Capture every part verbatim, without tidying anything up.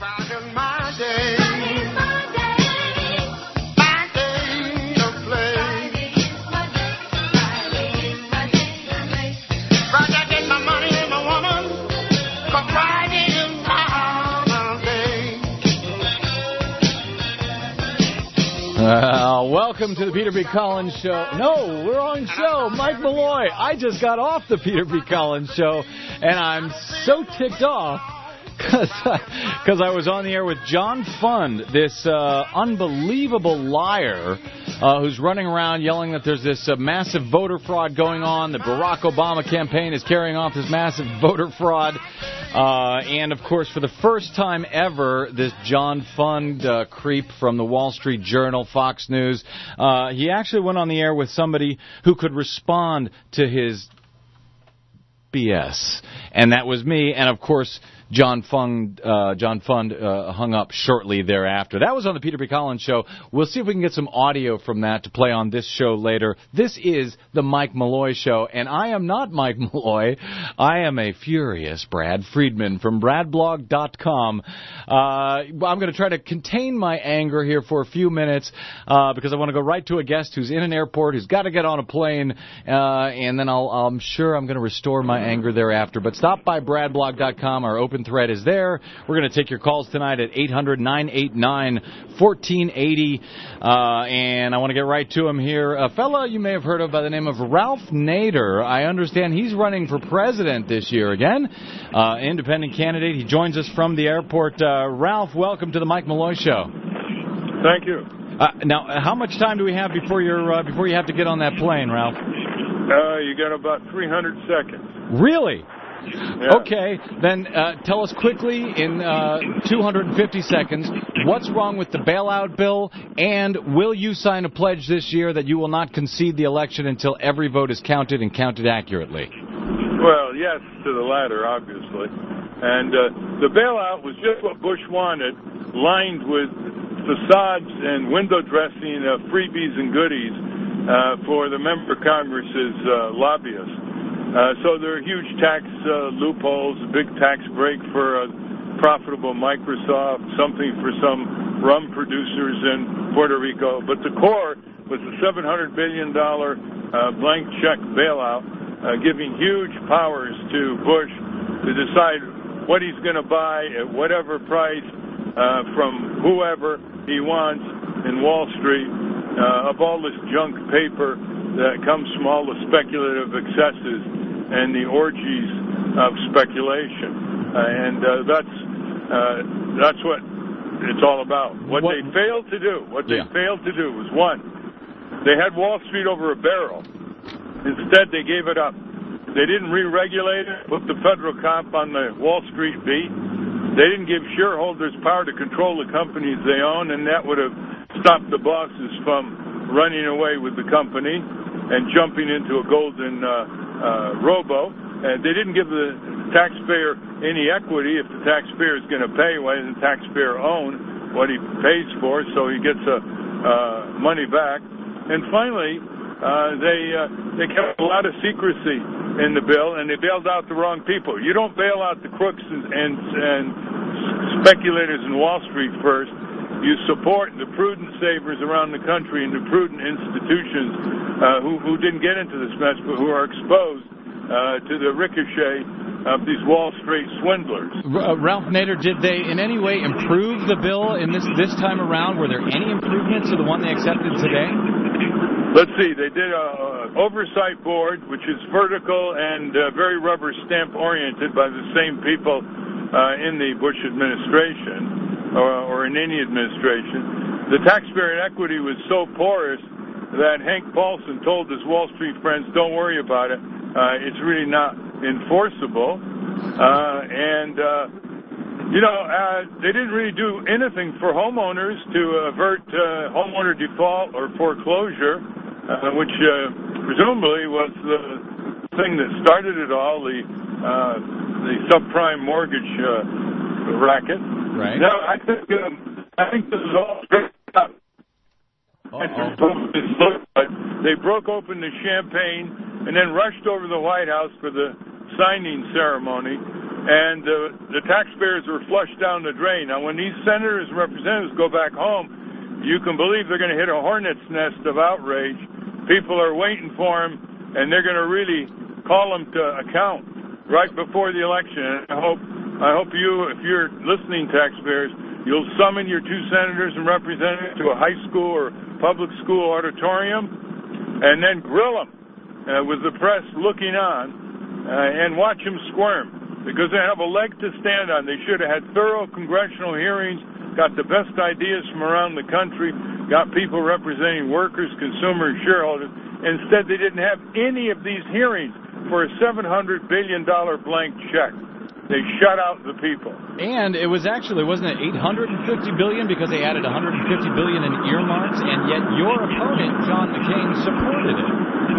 Friday's my day. Friday's my day. My day to play. Friday is my day. Friday is my day to play. Friday I get my money and my woman. 'Cause Friday is my day. Uh, welcome to the Peter B. Collins Show. No, we're on show. Mike Malloy. I just got off the Peter B. Collins Show, and I'm so ticked off because I was on the air with John Fund, this uh, unbelievable liar uh, who's running around yelling that there's this uh, massive voter fraud going on. The Barack Obama campaign is carrying off this massive voter fraud. Uh, and, of course, for the first time ever, this John Fund uh, creep from the Wall Street Journal, Fox News, uh, he actually went on the air with somebody who could respond to his B S. And that was me. And, of course, John Fund, uh, John Fund uh, hung up shortly thereafter. That was on the Peter B. Collins Show. We'll see if we can get some audio from that to play on this show later. This is the Mike Malloy Show, and I am not Mike Malloy. I am a furious Brad Friedman from brad blog dot com. Uh, I'm going to try to contain my anger here for a few minutes uh, because I want to go right to a guest who's in an airport, who's got to get on a plane, uh, and then I'll, I'm sure I'm going to restore my anger thereafter. But stop by brad blog dot com. Our open thread is there. We're going to take your calls tonight at eight hundred, nine eight nine, one four eight zero. Uh, and I want to get right to him here. A fella you may have heard of by the name of Ralph Nader. I understand he's running for president this year again. Uh, independent candidate. He joins us from the airport. Uh, Ralph, welcome to the Mike Malloy Show. Thank you. Uh, now, how much time do we have before you're uh, before you have to get on that plane, Ralph? Uh, you got about three hundred seconds. Really? Yeah. Okay, then uh, tell us quickly in uh, two hundred fifty seconds what's wrong with the bailout bill, and will you sign a pledge this year that you will not concede the election until every vote is counted and counted accurately? Well, yes to the latter, obviously. And uh, the bailout was just what Bush wanted, lined with facades and window dressing of freebies and goodies uh, for the member of Congress's uh, lobbyists. Uh, so there are huge tax uh, loopholes, a big tax break for uh, profitable Microsoft, something for some rum producers in Puerto Rico. But the core was a seven hundred billion dollars uh, blank check bailout, uh, giving huge powers to Bush to decide what he's going to buy at whatever price uh, from whoever he wants in Wall Street uh, of all this junk paper that comes from all the speculative excesses and the orgies of speculation. Uh, and uh, that's uh, that's what it's all about. What, what they failed to do, what they yeah. failed to do was, one, they had Wall Street over a barrel. Instead, they gave it up. They didn't re-regulate it, put the federal cop on the Wall Street beat. They didn't give shareholders power to control the companies they own, and that would have stopped the bosses from running away with the company and jumping into a golden uh, uh, robo. And they didn't give the taxpayer any equity. If the taxpayer is going to pay, why doesn't the taxpayer own what he pays for so he gets uh, uh, money back? And finally, uh, they uh, they kept a lot of secrecy in the bill, and they bailed out the wrong people. You don't bail out the crooks and, and, and speculators in Wall Street first. You support the prudent savers around the country and the prudent institutions uh, who, who didn't get into this mess but who are exposed uh, to the ricochet of these Wall Street swindlers. Uh, Ralph Nader, did they in any way improve the bill in this, this time around? Were there any improvements to the one they accepted today? Let's see. They did an oversight board, which is vertical and uh, very rubber stamp oriented by the same people uh, in the Bush administration or, or in any administration. The taxpayer equity was so porous that Hank Paulson told his Wall Street friends, don't worry about it. Uh, it's really not enforceable. Uh, and, uh, you know, uh, they didn't really do anything for homeowners to avert uh, homeowner default or foreclosure, uh, which uh, presumably was the thing that started it all, the uh, the subprime mortgage uh, racket. Right. Now, I think um, I think this is all straight up. They broke open the champagne and then rushed over to the White House for the signing ceremony. and uh, the taxpayers were flushed down the drain. Now, when these senators and representatives go back home, you can believe they're going to hit a hornet's nest of outrage. People are waiting for them, and they're going to really call them to account right before the election. And I hope, I hope you, if you're listening, taxpayers, you'll summon your two senators and representatives to a high school or public school auditorium, and then grill them uh, with the press looking on, uh, and watch them squirm, because they have a leg to stand on. They should have had thorough congressional hearings, got the best ideas from around the country, got people representing workers, consumers, shareholders. Instead, they didn't have any of these hearings for a seven hundred billion dollars blank check. They shut out the people. And it was actually, wasn't it eight hundred fifty billion dollars because they added one hundred fifty billion dollars in earmarks, and yet your opponent, John McCain, supported it.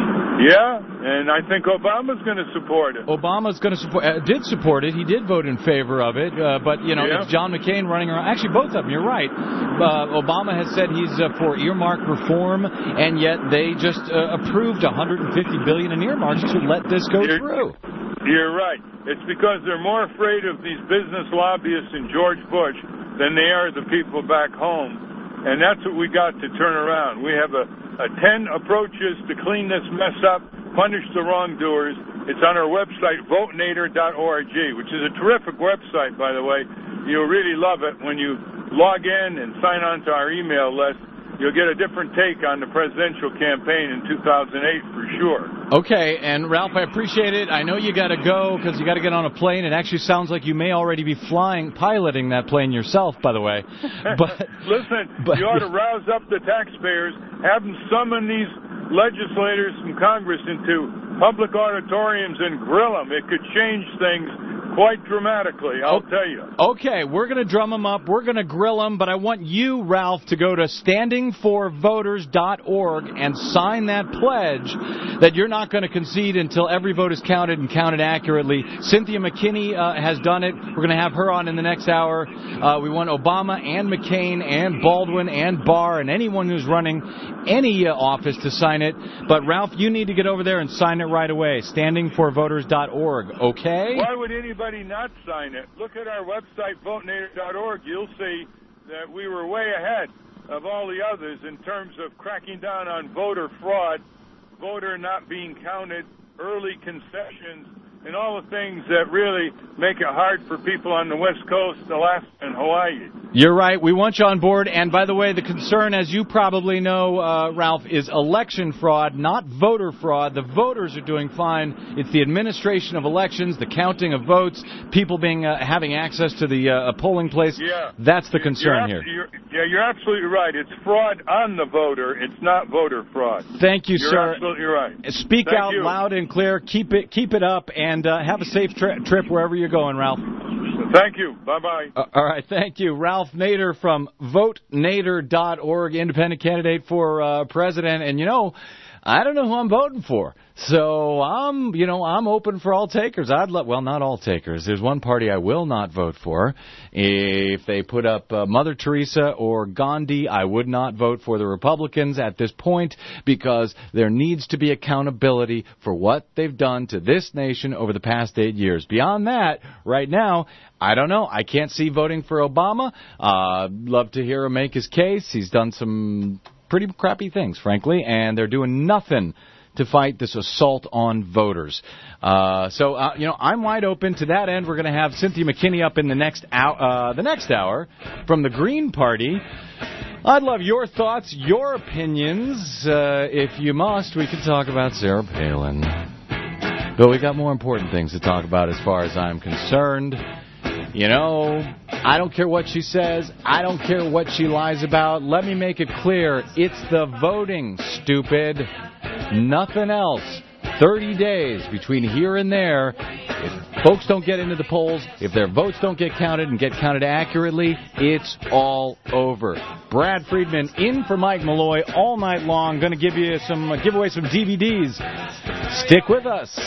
Yeah, and I think Obama's going to support it. Obama's going to support, uh, did support it. He did vote in favor of it, uh, but, you know, Yeah. it's John McCain running around. Actually, both of them, you're right. Uh, Obama has said he's uh, for earmark reform, and yet they just uh, approved one hundred fifty billion dollars in earmarks to let this go You're- through. You're right. It's because they're more afraid of these business lobbyists and George Bush than they are the people back home. And that's what we got to turn around. We have a, a ten approaches to clean this mess up, punish the wrongdoers. It's on our website, vote nader dot org, which is a terrific website, by the way. You'll really love it when you log in and sign on to our email list. You'll get a different take on the presidential campaign in two thousand eight for sure. Okay, and Ralph, I appreciate it. I know you got to go because you got to get on a plane. It actually sounds like you may already be flying, piloting that plane yourself, by the way. But Listen, but, you ought to rouse up the taxpayers, have them summon these legislators from Congress into public auditoriums and grill them. It could change things quite dramatically, I'll Oh, tell you. Okay, we're going to drum them up. We're going to grill them, but I want you, Ralph, to go to standing for voters dot org and sign that pledge that you're not going to concede until every vote is counted and counted accurately. Cynthia McKinney uh, has done it. We're going to have her on in the next hour. Uh, we want Obama and McCain and Baldwin and Barr and anyone who's running any uh, office to sign it. But, Ralph, you need to get over there and sign it right away, standing for voters dot org, okay? Why would anybody not sign it? Look at our website, vote nader dot org. You'll see that we were way ahead of all the others in terms of cracking down on voter fraud, voter not being counted, early concessions, and all the things that really make it hard for people on the West Coast, Alaska, and Hawaii. You're right. We want you on board. And by the way, the concern, as you probably know, uh, Ralph, is election fraud, not voter fraud. The voters are doing fine. It's the administration of elections, the counting of votes, people being uh, having access to the uh, polling place. Yeah. That's the concern You're here. abso- you're- yeah, you're absolutely right. It's fraud on the voter. It's not voter fraud. Thank you, You're sir. absolutely right. Speak Thank out you. loud and clear. Keep it, keep it up, and uh, have a safe tri- trip wherever you're going, Ralph. Thank you. Bye-bye. Uh, all right, thank you. Ralph Nader from vote nader dot org, independent candidate for uh, president. And, you know, I don't know who I'm voting for. So I'm, you know, I'm open for all takers. I'd let, well, not all takers. There's one party I will not vote for. If they put up uh, Mother Teresa or Gandhi, I would not vote for the Republicans at this point because there needs to be accountability for what they've done to this nation over the past eight years. Beyond that, right now, I don't know. I can't see voting for Obama. Uh, love to hear him make his case. He's done some pretty crappy things, frankly, and they're doing nothing to fight this assault on voters. Uh, so, uh, you know, I'm wide open to that end. We're going to have Cynthia McKinney up in the next hour, uh, the next hour from the Green Party. I'd love your thoughts, your opinions. Uh, if you must, we can talk about Sarah Palin. But we got more important things to talk about as far as I'm concerned. You know, I don't care what she says. I don't care what she lies about. Let me make it clear. It's the voting, stupid. Nothing else. thirty days between here and there. If folks don't get into the polls, if their votes don't get counted and get counted accurately, it's all over. Brad Friedman in for Mike Malloy all night long. Going to give you some, uh, give away some D V Ds. Stick with us.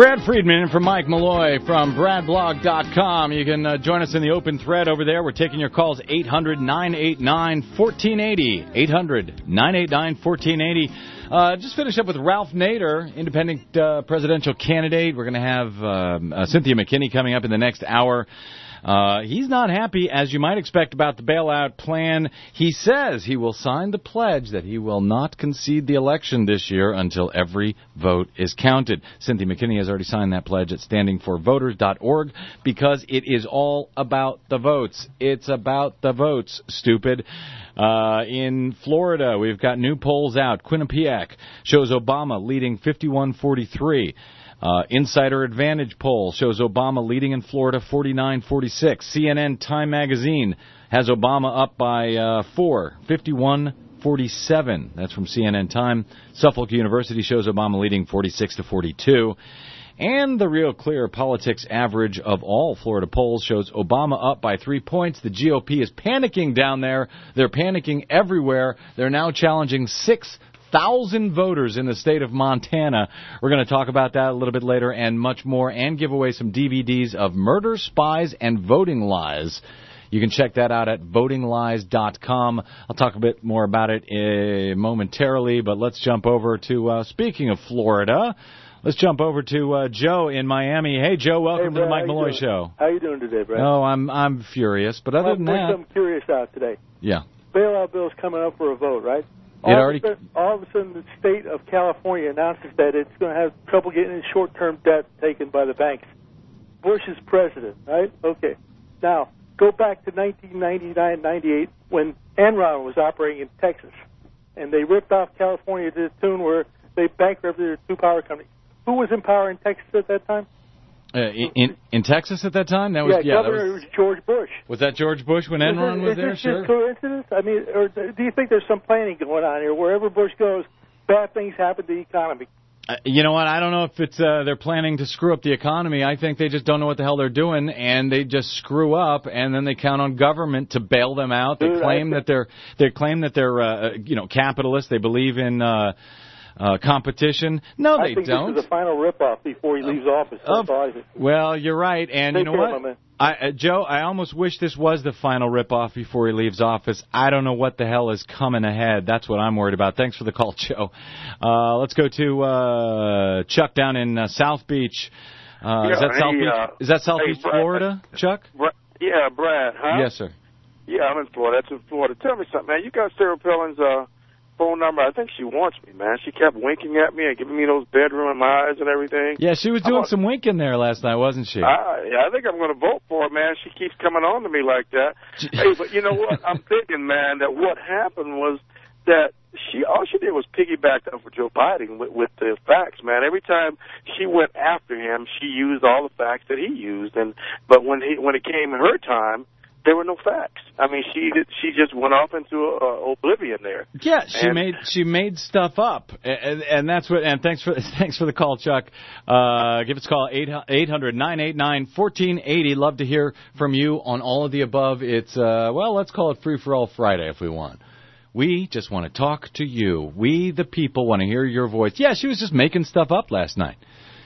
Brad Friedman in for Mike Malloy from brad blog dot com. You can uh, join us in the open thread over there. We're taking your calls eight hundred, nine eight nine, one four eight zero. eight hundred, nine eight nine, one four eight zero. Uh, just finish up with Ralph Nader, independent uh, presidential candidate. We're going to have um, uh, Cynthia McKinney coming up in the next hour. Uh, he's not happy, as you might expect, about the bailout plan. He says he will sign the pledge that he will not concede the election this year until every vote is counted. Cynthia McKinney has already signed that pledge at standing for voters dot org because it is all about the votes. It's about the votes, stupid. Uh, in Florida, we've got new polls out. Quinnipiac shows Obama leading fifty-one forty-three. Uh, Insider Advantage poll shows Obama leading in Florida forty-nine forty-six. C N N Time Magazine has Obama up by uh, four, fifty-one forty-seven. That's from C N N Time. Suffolk University shows Obama leading forty-six to forty-two. And the Real Clear Politics average of all Florida polls shows Obama up by three points. The G O P is panicking down there. They're panicking everywhere. They're now challenging six thousand voters in the state of Montana. We're going to talk about that a little bit later and much more, and give away some D V Ds of Murder, Spies, and Voting Lies. You can check that out at voting lies dot com. I'll talk a bit more about it uh, momentarily, but let's jump over to, uh, speaking of Florida, let's jump over to uh, Joe in Miami. Hey, Joe, welcome hey, Brad, to the Mike Malloy doing? Show. How you doing today, Brad? Oh, I'm I'm furious, but other I'll than bring that, something curious out today. Yeah. Bailout bill's coming up for a vote, right? It all already. Of sudden, all of a sudden, the state of California announces that it's going to have trouble getting its short-term debt taken by the banks. Bush is president, right? Okay. Now, go back to nineteen ninety-nine ninety-eight when Enron was operating in Texas, and they ripped off California to the tune where they bankrupted their two power companies. Who was in power in Texas at that time? Uh, in in Texas at that time, that was yeah, yeah. Governor That was, was George Bush. was that George Bush when Enron was is there? this Sure. just coincidence? I mean, or do you think there's some planning going on here? Wherever Bush goes, bad things happen to the economy. Uh, you know what? I don't know if it's uh, they're planning to screw up the economy. I think they just don't know what the hell they're doing, and they just screw up, and then they count on government to bail them out. They Dude, claim that they're they claim that they're uh, you know capitalists. They believe in. Uh, Uh, competition? No, they I think don't. This is the final rip-off before he leaves office. Of, That's all I think. well, you're right, and Take you know care, what, my man. I, uh, Joe? I almost wish this was the final rip-off before he leaves office. I don't know what the hell is coming ahead. That's what I'm worried about. Thanks for the call, Joe. Uh, let's go to uh, Chuck down in uh, South Beach. Uh, yeah, is that hey, South Beach? Uh, is that South hey, Beach, Brad, Florida, Chuck? Brad, yeah, Brad. Huh? Yes, sir. Yeah, I'm in Florida. That's in Florida. Tell me something, man. You got Sarah Palin's uh, phone number? I think she wants me, man. She kept winking at me and giving me those bedroom eyes and everything. Yeah, she was doing want, some winking there last night, wasn't she? I, yeah, I think I'm going to vote for her, man. She keeps coming on to me like that. Hey, but you know what? I'm thinking, man, that what happened was that she all she did was piggyback up for Joe Biden with, with the facts, man. Every time she went after him, she used all the facts that he used, and but when he when it came in her time, there were no facts. I mean, she did, she just went off into uh, oblivion there. Yeah, she and, made she made stuff up, and, and that's what. And thanks for thanks for the call, Chuck. Uh, give us a call eight hundred, nine eight nine, one four eight zero. Love to hear from you on all of the above. It's uh, well, let's call it Free for All Friday if we want. We just want to talk to you. We, the people, want to hear your voice. Yeah, she was just making stuff up last night.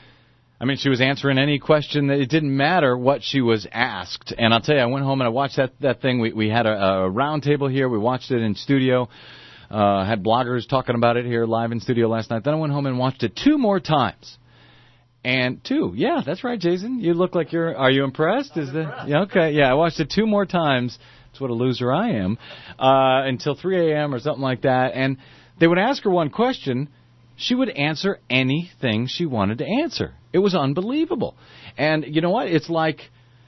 I mean, she was answering any question. That it didn't matter what she was asked. And I'll tell you, I went home and I watched that, that thing. We, we had a, a round table here. We watched it in studio. Uh, had bloggers talking about it here live in studio last night. Then I went home and watched it two more times. And two, yeah, that's right, Jason. You look like you're. Are you impressed? Is the yeah, okay? Yeah, I watched it two more times. That's what a loser I am. Uh, until three a.m. or something like that. And they would ask her one question. She would answer anything she wanted to answer. It was unbelievable. And you know what? It's like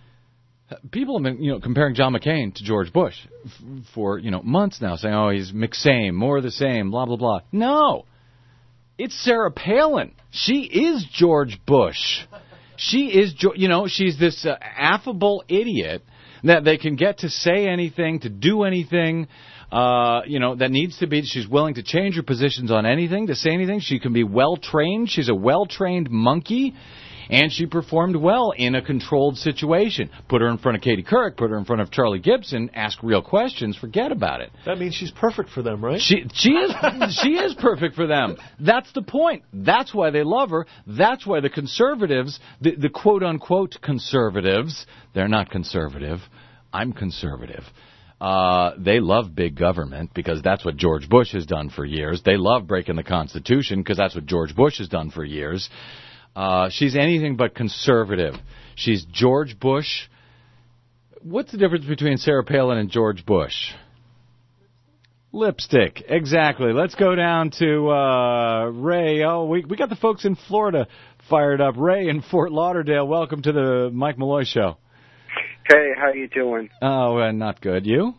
people have been, you know, comparing John McCain to George Bush f- for, you know, months now, saying, oh, he's McSame, more of the same, blah, blah, blah. No. It's Sarah Palin. She is George Bush. She is, you know, she's this uh, affable idiot that they can get to say anything, to do anything. Uh, you know, that needs to be, she's willing to change her positions on anything, to say anything. She can be well-trained. She's a well-trained monkey. and she performed well in a controlled situation. Put her in front of Katie Couric, put her in front of Charlie Gibson, ask real questions, forget about it. That means she's perfect for them, right? She she is she is perfect for them. That's the point. That's why they love her. That's why the conservatives, the, the quote-unquote conservatives, they're not conservative. I'm conservative. Uh, they love big government because that's what George Bush has done for years. They love breaking the Constitution because that's what George Bush has done for years. Uh, she's anything but conservative. She's George Bush. What's the difference between Sarah Palin and George Bush? Lipstick. Exactly. Let's go down to uh, Ray. Oh, we we got the folks in Florida fired up. Ray in Fort Lauderdale, welcome to the Mike Malloy Show. Hey, how you doing? Oh, uh, not good. You?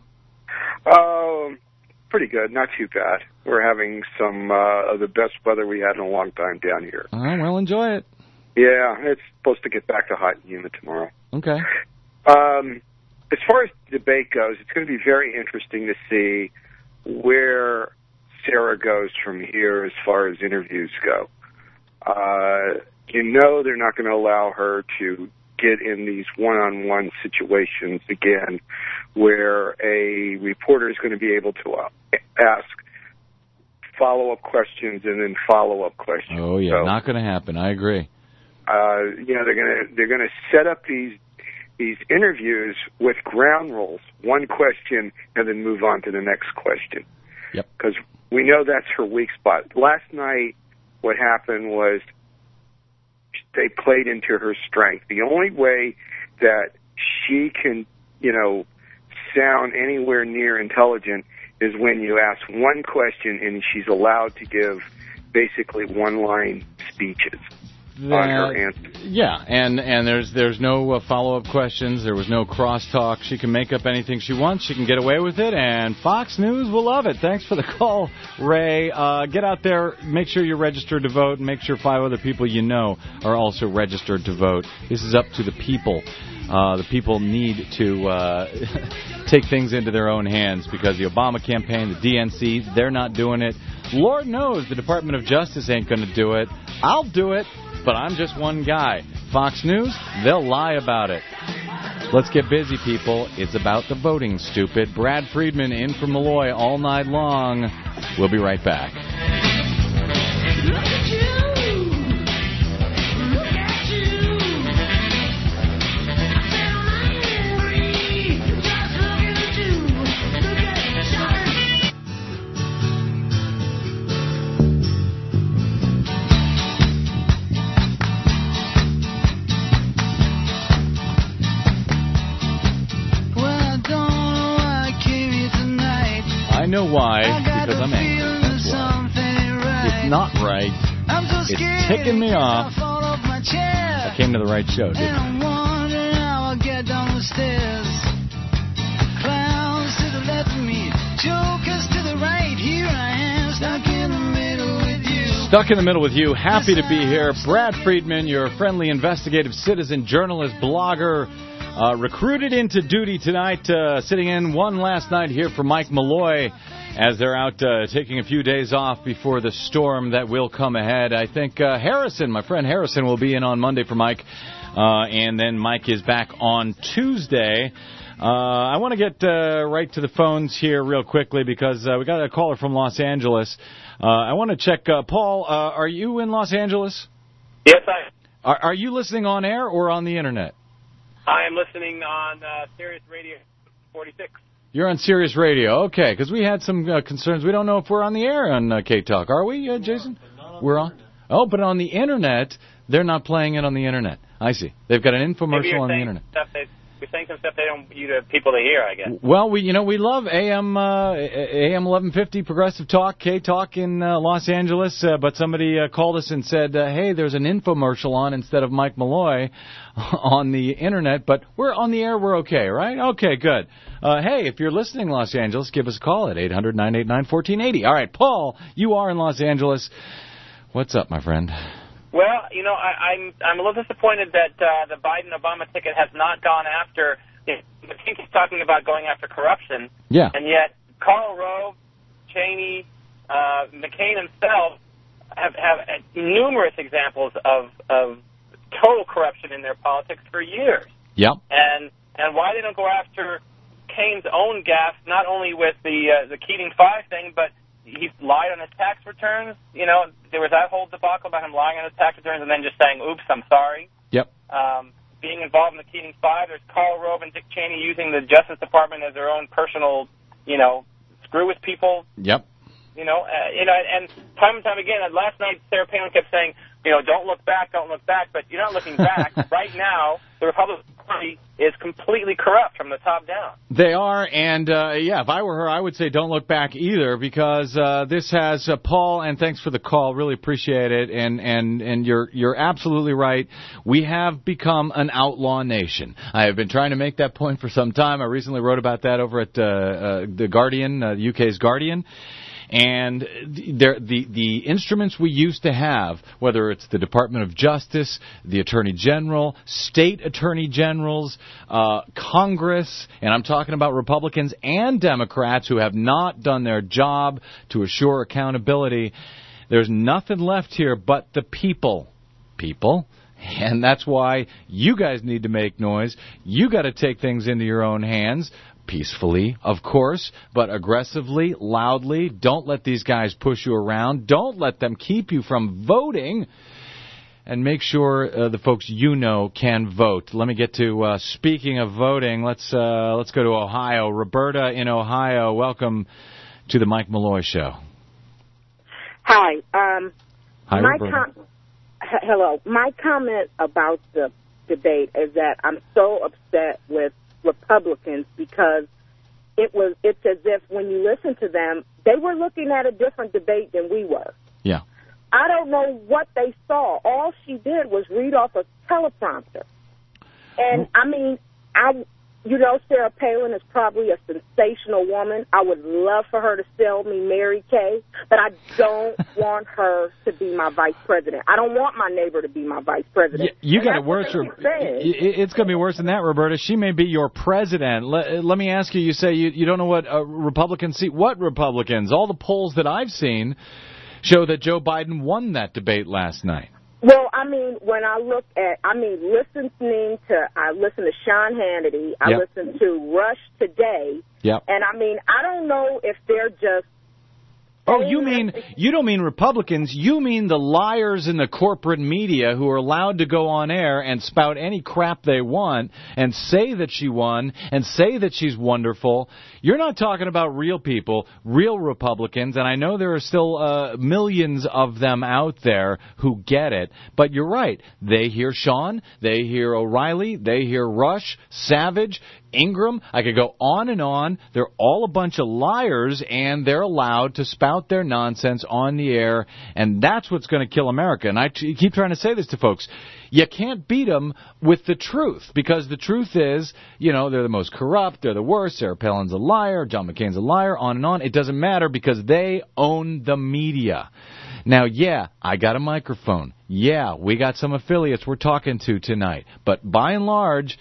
Um, pretty good. Not too bad. We're having some uh, of the best weather we had in a long time down here. All right, well, enjoy it. Yeah, it's supposed to get back to hot and humid tomorrow. Okay. Um, as far as the debate goes, it's going to be very interesting to see where Sarah goes from here as far as interviews go. Uh, you know they're not going to allow her to get in these one-on-one situations again where a reporter is going to be able to uh, ask follow-up questions and then follow-up questions. Oh, yeah, so, not going to happen. I agree. Uh, you know, they're going to they're going to set up these these interviews with ground rules, one question, and then move on to the next question. Yep. Because we know that's her weak spot. Last night, what happened was they played into her strength. The only way that she can, you know, sound anywhere near intelligent is when you ask one question and she's allowed to give basically one-line speeches That, on her answer. Yeah, and, and there's there's no uh, follow-up questions. There was no crosstalk. She can make up anything she wants. She can get away with it, and Fox News will love it. Thanks for the call, Ray. Uh, get out there. Make sure you're registered to vote, and make sure five other people you know are also registered to vote. This is up to the people. Uh, the people need to uh, take things into their own hands because the Obama campaign, the D N C, they're not doing it. Lord knows the Department of Justice ain't going to do it. I'll do it. But I'm just one guy. Fox News, they'll lie about it. Let's get busy, people. It's about the voting, stupid. Brad Friedman in from Malloy all night long. We'll be right back. Look at you. Look at you. I said I'm angry. Just looking at you. Look at you. I know why, because I'm angry. That's why. It's not right. It's ticking me off. I came to the right show, didn't I? Stuck in the middle with you. Happy to be here. Brad Friedman, your friendly investigative citizen, journalist, blogger, uh, recruited into duty tonight, uh, sitting in one last night here for Mike Malloy as they're out uh, taking a few days off before the storm that will come ahead. I think uh, Harrison, my friend Harrison, will be in on Monday for Mike, uh, and then Mike is back on Tuesday. Uh, I want to get uh, right to the phones here real quickly because uh, we got a caller from Los Angeles. Uh, I want to check, uh, Paul, uh, are you in Los Angeles? Yes, I Are, are you listening on air or on the Internet? I am listening on uh, Sirius Radio forty-six. You're on Sirius Radio, okay, because we had some uh, concerns. We don't know if we're on the air on uh, K-Talk. Are we, uh, Jason? We're on? Oh, but on the Internet, they're not playing it on the Internet. I see. They've got an Maybe infomercial you're on the saying Internet. Stuff they, you're saying some stuff they don't want you to people to hear, I guess. Well, we you know we love A M uh, A M eleven fifty Progressive Talk, K Talk in uh, Los Angeles, uh, but somebody uh, called us and said, uh, hey, there's an infomercial on instead of Mike Malloy on the Internet, but we're on the air, we're okay, right? Okay, good. Uh, hey, if you're listening in Los Angeles, give us a call at eight hundred, nine eight nine, one four eight zero. All right, Paul, you are in Los Angeles. What's up, my friend? Well, you know, I, I'm I'm a little disappointed that uh, the Biden-Obama ticket has not gone after. You know, McCain keeps talking about going after corruption, Yeah. and yet Karl Rove, Cheney, uh, McCain himself have have uh, numerous examples of of total corruption in their politics for years. Yep. And and why they don't go after Kane's own gaffe, not only with the uh, the Keating Five thing, but he lied on his tax returns. You know, there was that whole debacle about him lying on his tax returns and then just saying, oops, I'm sorry. Yep. Um, being involved in the Keating Five, there's Karl Rove and Dick Cheney using the Justice Department as their own personal, you know, screw with people. Yep. You know, uh, you know, and time and time again, uh, last night Sarah Palin kept saying, you know, don't look back, don't look back, but you're not looking back. Right now, the Republican Party is completely corrupt from the top down. They are, and uh, yeah, if I were her, I would say don't look back either, because uh, this has uh, Paul. And thanks for the call, really appreciate it. And and and you're you're absolutely right. We have become an outlaw nation. I have been trying to make that point for some time. I recently wrote about that over at uh, uh, the Guardian, uh, the U K's Guardian. And the, the the instruments we used to have, whether it's the Department of Justice, the Attorney General, state attorney generals, uh, Congress, and I'm talking about Republicans and Democrats who have not done their job to assure accountability. There's nothing left here but the people. People. And that's why you guys need to make noise. You got to take things into your own hands. Peacefully, of course, but aggressively, loudly. Don't let these guys push you around. Don't let them keep you from voting. And make sure uh, the folks you know can vote. Let me get to, uh, speaking of voting, let's uh, let's go to Ohio. Roberta in Ohio, welcome to the Mike Malloy Show. Hi. Um, Hi, my Roberta. com- h- hello. My comment about the debate is that I'm so upset with Republicans because it was it's as if when you listen to them, they were looking at a different debate than we were. Yeah. I don't know what they saw. All she did was read off a teleprompter. And, I mean, I, you know, Sarah Palin is probably a sensational woman. I would love for her to sell me Mary Kay, but I don't want her to be my vice president. I don't want my neighbor to be my vice president. You, you got it it worse. It's going to be worse than that, Roberta. She may be your president. Let, let me ask you, you say you, you don't know what uh, Republicans see. What Republicans? All the polls that I've seen show that Joe Biden won that debate last night. Well, I mean, when I look at, I mean, listening to, I listen to Sean Hannity, I Yep. listen to Rush Today, Yep. and I mean, I don't know if they're just. Oh, you mean, you don't mean Republicans, you mean the liars in the corporate media who are allowed to go on air and spout any crap they want and say that she won and say that she's wonderful. You're not talking about real people, real Republicans, and I know there are still uh, millions of them out there who get it, but you're right. They hear Sean, they hear O'Reilly, they hear Rush, Savage, Ingram. I could go on and on. They're all a bunch of liars, and they're allowed to spout their nonsense on the air, and that's what's going to kill America. And I t- keep trying to say this to folks. You can't beat them with the truth, because the truth is, you know, they're the most corrupt, they're the worst, Sarah Palin's a liar, John McCain's a liar, on and on. It doesn't matter because they own the media. Now, yeah, I got a microphone. Yeah, we got some affiliates we're talking to tonight. But by and large,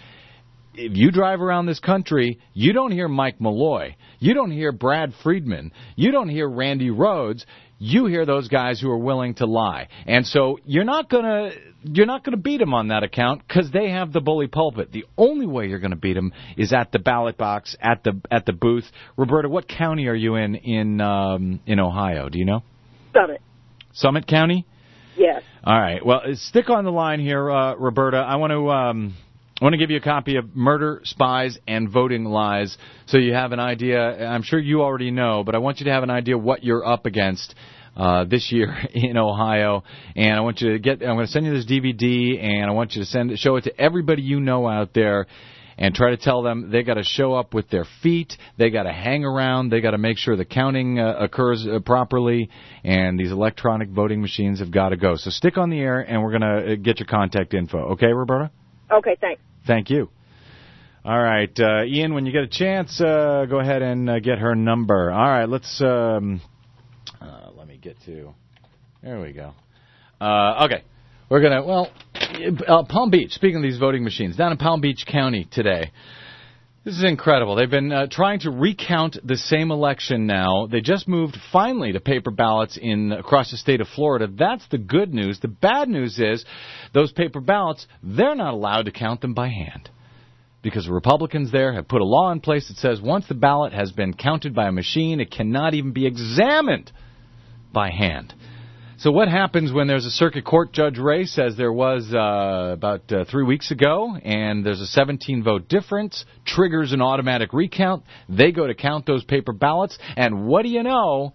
if you drive around this country, you don't hear Mike Malloy. You don't hear Brad Friedman. You don't hear Randy Rhodes. You hear those guys who are willing to lie. And so you're not going to you're not going to beat them on that account because they have the bully pulpit. The only way you're going to beat them is at the ballot box, at the at the booth. Roberta, what county are you in in um, in Ohio? Do you know? Summit. Summit County? Yes. All right. Well, stick on the line here, uh, Roberta. I want to um, I want to give you a copy of Murder, Spies, and Voting Lies so you have an idea. I'm sure you already know, but I want you to have an idea what you're up against uh, this year in Ohio. And I want you to get. I'm going to send you this D V D, and I want you to send it, show it to everybody you know out there. And try to tell them they got to show up with their feet, they got to hang around, they got to make sure the counting uh, occurs uh, properly, and these electronic voting machines have got to go. So stick on the air, and we're going to uh, get your contact info. Okay, Roberta? Okay, thanks. Thank you. All right, uh, Ian, when you get a chance, uh, go ahead and uh, get her number. All right, let's, um, uh, let me get to, there we go. Uh, okay, we're going to, well, uh, Palm Beach, speaking of these voting machines, down in Palm Beach County today, This is incredible. They've been uh, trying to recount the same election now. They just moved finally to paper ballots in across the state of Florida. That's the good news. The bad news is those paper ballots, they're not allowed to count them by hand. Because the Republicans there have put a law in place that says once the ballot has been counted by a machine, it cannot even be examined by hand. So what happens when there's a circuit court judge race, as there was uh, about uh, three weeks ago, and there's a seventeen-vote difference, triggers an automatic recount. They go to count those paper ballots, and what do you know?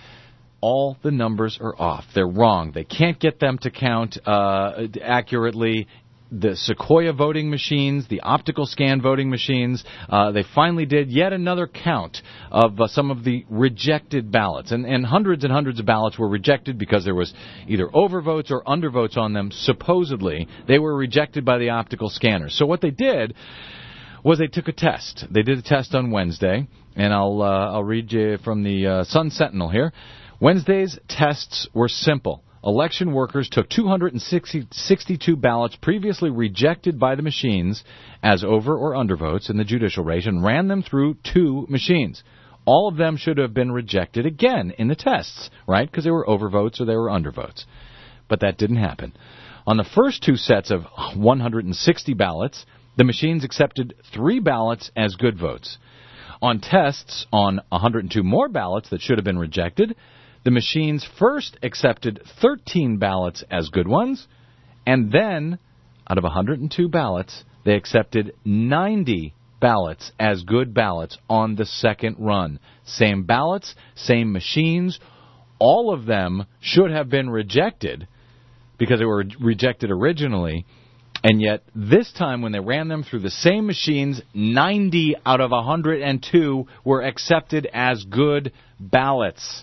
All the numbers are off. They're wrong. They can't get them to count uh, accurately. The Sequoia voting machines, the optical scan voting machines, uh, they finally did yet another count of uh, some of the rejected ballots. And, and hundreds and hundreds of ballots were rejected because there was either overvotes or undervotes on them, supposedly. They were rejected by the optical scanners. So what they did was they took a test. They did a test on Wednesday, and I'll, uh, I'll read you from the uh, Sun Sentinel here. Wednesday's tests were simple. Election workers took two hundred sixty-two ballots previously rejected by the machines as over or undervotes in the judicial race and ran them through two machines. All of them should have been rejected again in the tests, right, because they were overvotes or they were undervotes. But that didn't happen. On the first two sets of one hundred sixty ballots, the machines accepted three ballots as good votes. On tests on one hundred two more ballots that should have been rejected, the machines first accepted thirteen ballots as good ones, and then, out of one hundred two ballots, they accepted ninety ballots as good ballots on the second run. Same ballots, same machines. All of them should have been rejected because they were rejected originally, and yet this time when they ran them through the same machines, ninety out of one hundred two were accepted as good ballots.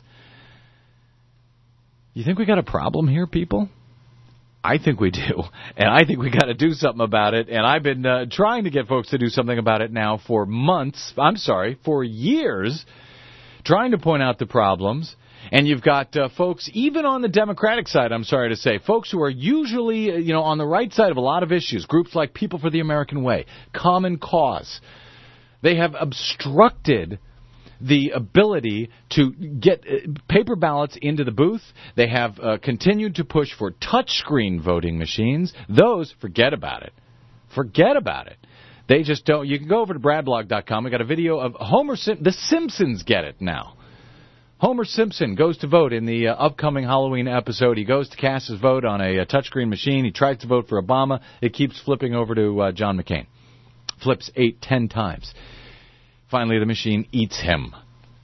You think we got a problem here, people? I think we do, and I think we got to do something about it, and I've been uh, trying to get folks to do something about it now for months, I'm sorry, for years, trying to point out the problems, and you've got uh, folks, even on the Democratic side, I'm sorry to say, folks who are usually, uh, you know, on the right side of a lot of issues, groups like People for the American Way, Common Cause, they have obstructed the ability to get uh, paper ballots into the booth. They have uh, continued to push for touchscreen voting machines. Those, forget about it. Forget about it. They just don't. You can go over to brad blog dot com. We got a video of Homer Sim- The Simpsons get it now. Homer Simpson goes to vote in the uh, upcoming Halloween episode. He goes to cast his vote on a, a touchscreen machine. He tries to vote for Obama. It keeps flipping over to uh, John McCain. Flips eight, ten times. Finally, the machine eats him.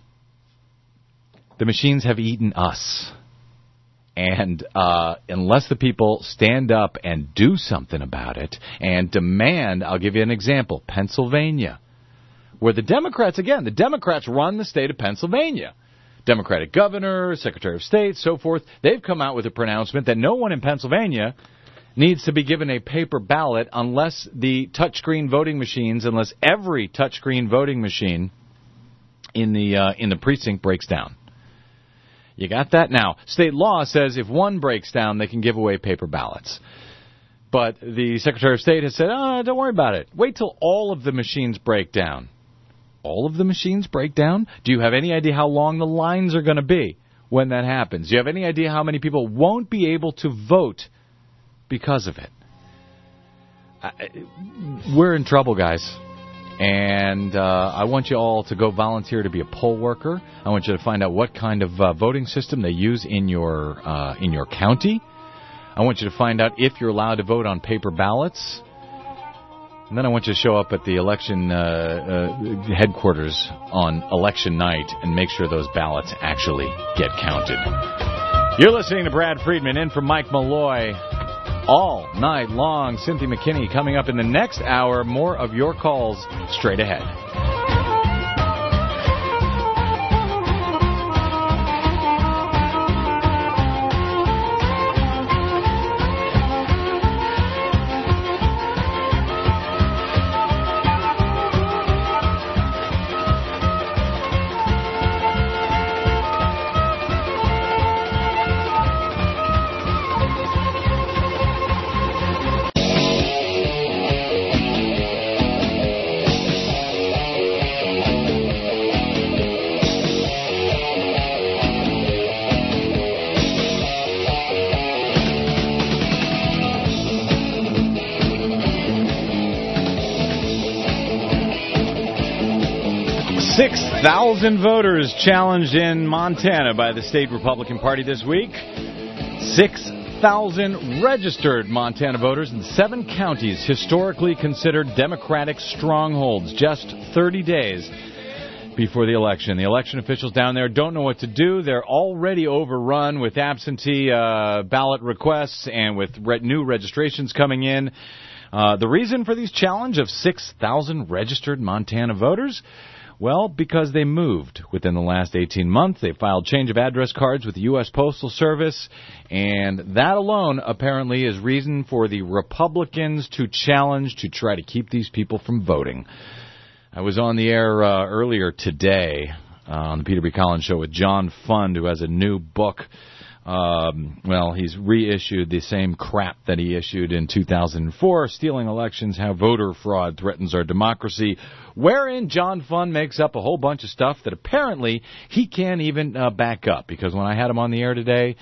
The machines have eaten us. And uh, unless the people stand up and do something about it and demand, I'll give you an example, Pennsylvania, where the Democrats, again, the Democrats run the state of Pennsylvania. Democratic governor, Secretary of State, so forth, they've come out with a pronouncement that no one in Pennsylvania needs to be given a paper ballot unless the touchscreen voting machines, unless every touchscreen voting machine in the uh, in the precinct breaks down. You got that? Now, state law says if one breaks down, they can give away paper ballots. But the Secretary of State has said, oh, don't worry about it. Wait till all of the machines break down. All of the machines break down? Do you have any idea how long the lines are going to be when that happens? Do you have any idea how many people won't be able to vote because of it? I, we're in trouble, guys. And uh, I want you all to go volunteer to be a poll worker. I want you to find out what kind of uh, voting system they use in your uh, in your county. I want you to find out if you're allowed to vote on paper ballots. And then I want you to show up at the election uh, uh, headquarters on election night and make sure those ballots actually get counted. You're listening to Brad Friedman in for Mike Malloy all night long. Cynthia McKinney coming up in the next hour. More of your calls straight ahead. six thousand voters challenged in Montana by the state Republican Party this week. six thousand registered Montana voters in seven counties historically considered Democratic strongholds just thirty days before the election. The election officials down there don't know what to do. They're already overrun with absentee uh, ballot requests and with re- new registrations coming in. Uh, the reason for these challenge of six thousand registered Montana voters? Well, because they moved within the last eighteen months. They filed change of address cards with the U S Postal Service, and that alone apparently is reason for the Republicans to challenge to try to keep these people from voting. I was on the air uh, earlier today uh, on the Peter B. Collins Show with John Fund, who has a new book. Um, well, he's reissued the same crap that he issued in two thousand four, Stealing Elections, How Voter Fraud Threatens Our Democracy, wherein John Fund makes up a whole bunch of stuff that apparently he can't even uh, back up, because when I had him on the air today,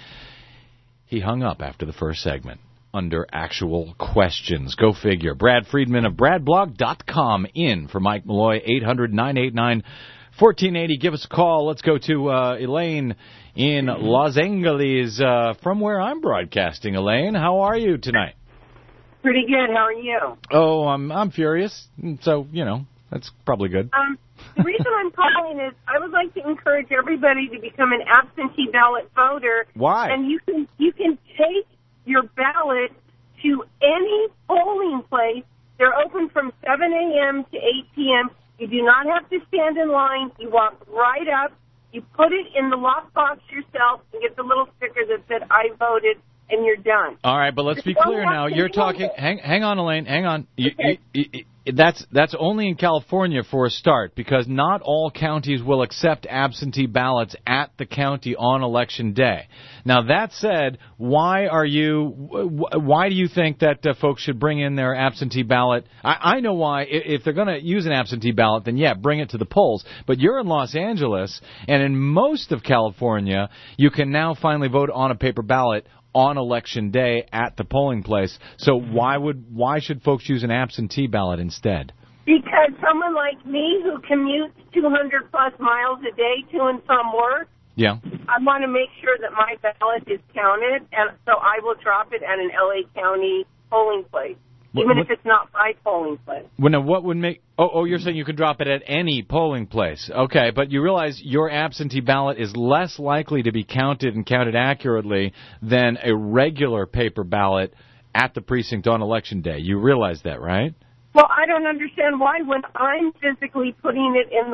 he hung up after the first segment under actual questions. Go figure. Brad Friedman of brad blog dot com in for Mike Malloy, eight hundred, nine eight nine, one four eight zero. Give us a call. Let's go to uh, Elaine in Los Angeles, uh, from where I'm broadcasting. Elaine, how are you tonight? Pretty good. How are you? Oh, I'm I'm furious. So, you know, that's probably good. Um, the reason I'm calling is I would like to encourage everybody to become an absentee ballot voter. Why? And you can you can take your ballot to any polling place. They're open from seven a.m. to eight p.m. You do not have to stand in line. You walk right up. You put it in the lockbox yourself and get the little sticker that said, I voted, and you're done. All right, but let's be clear now. You're talking. Hang, hang on, Elaine. Hang on. You, Okay. you, you, that's that's only in California for a start, because not all counties will accept absentee ballots at the county on election day. Now, that said, why are you? Why do you think that uh, folks should bring in their absentee ballot? I, I know why. If they're going to use an absentee ballot, then yeah, bring it to the polls. But you're in Los Angeles, and in most of California, you can now finally vote on a paper ballot on election day at the polling place. So why would why should folks use an absentee ballot instead? Because someone like me who commutes two hundred plus miles a day to and from work, Yeah. I want to make sure that my ballot is counted, and so I will drop it at an L A County polling place, What- even what- if it's not my polling place. Well, now, what would make... Oh, oh, you're saying you could drop it at any polling place. Okay, but you realize your absentee ballot is less likely to be counted and counted accurately than a regular paper ballot at the precinct on election day. You realize that, right? Well, I don't understand why when I'm physically putting it in the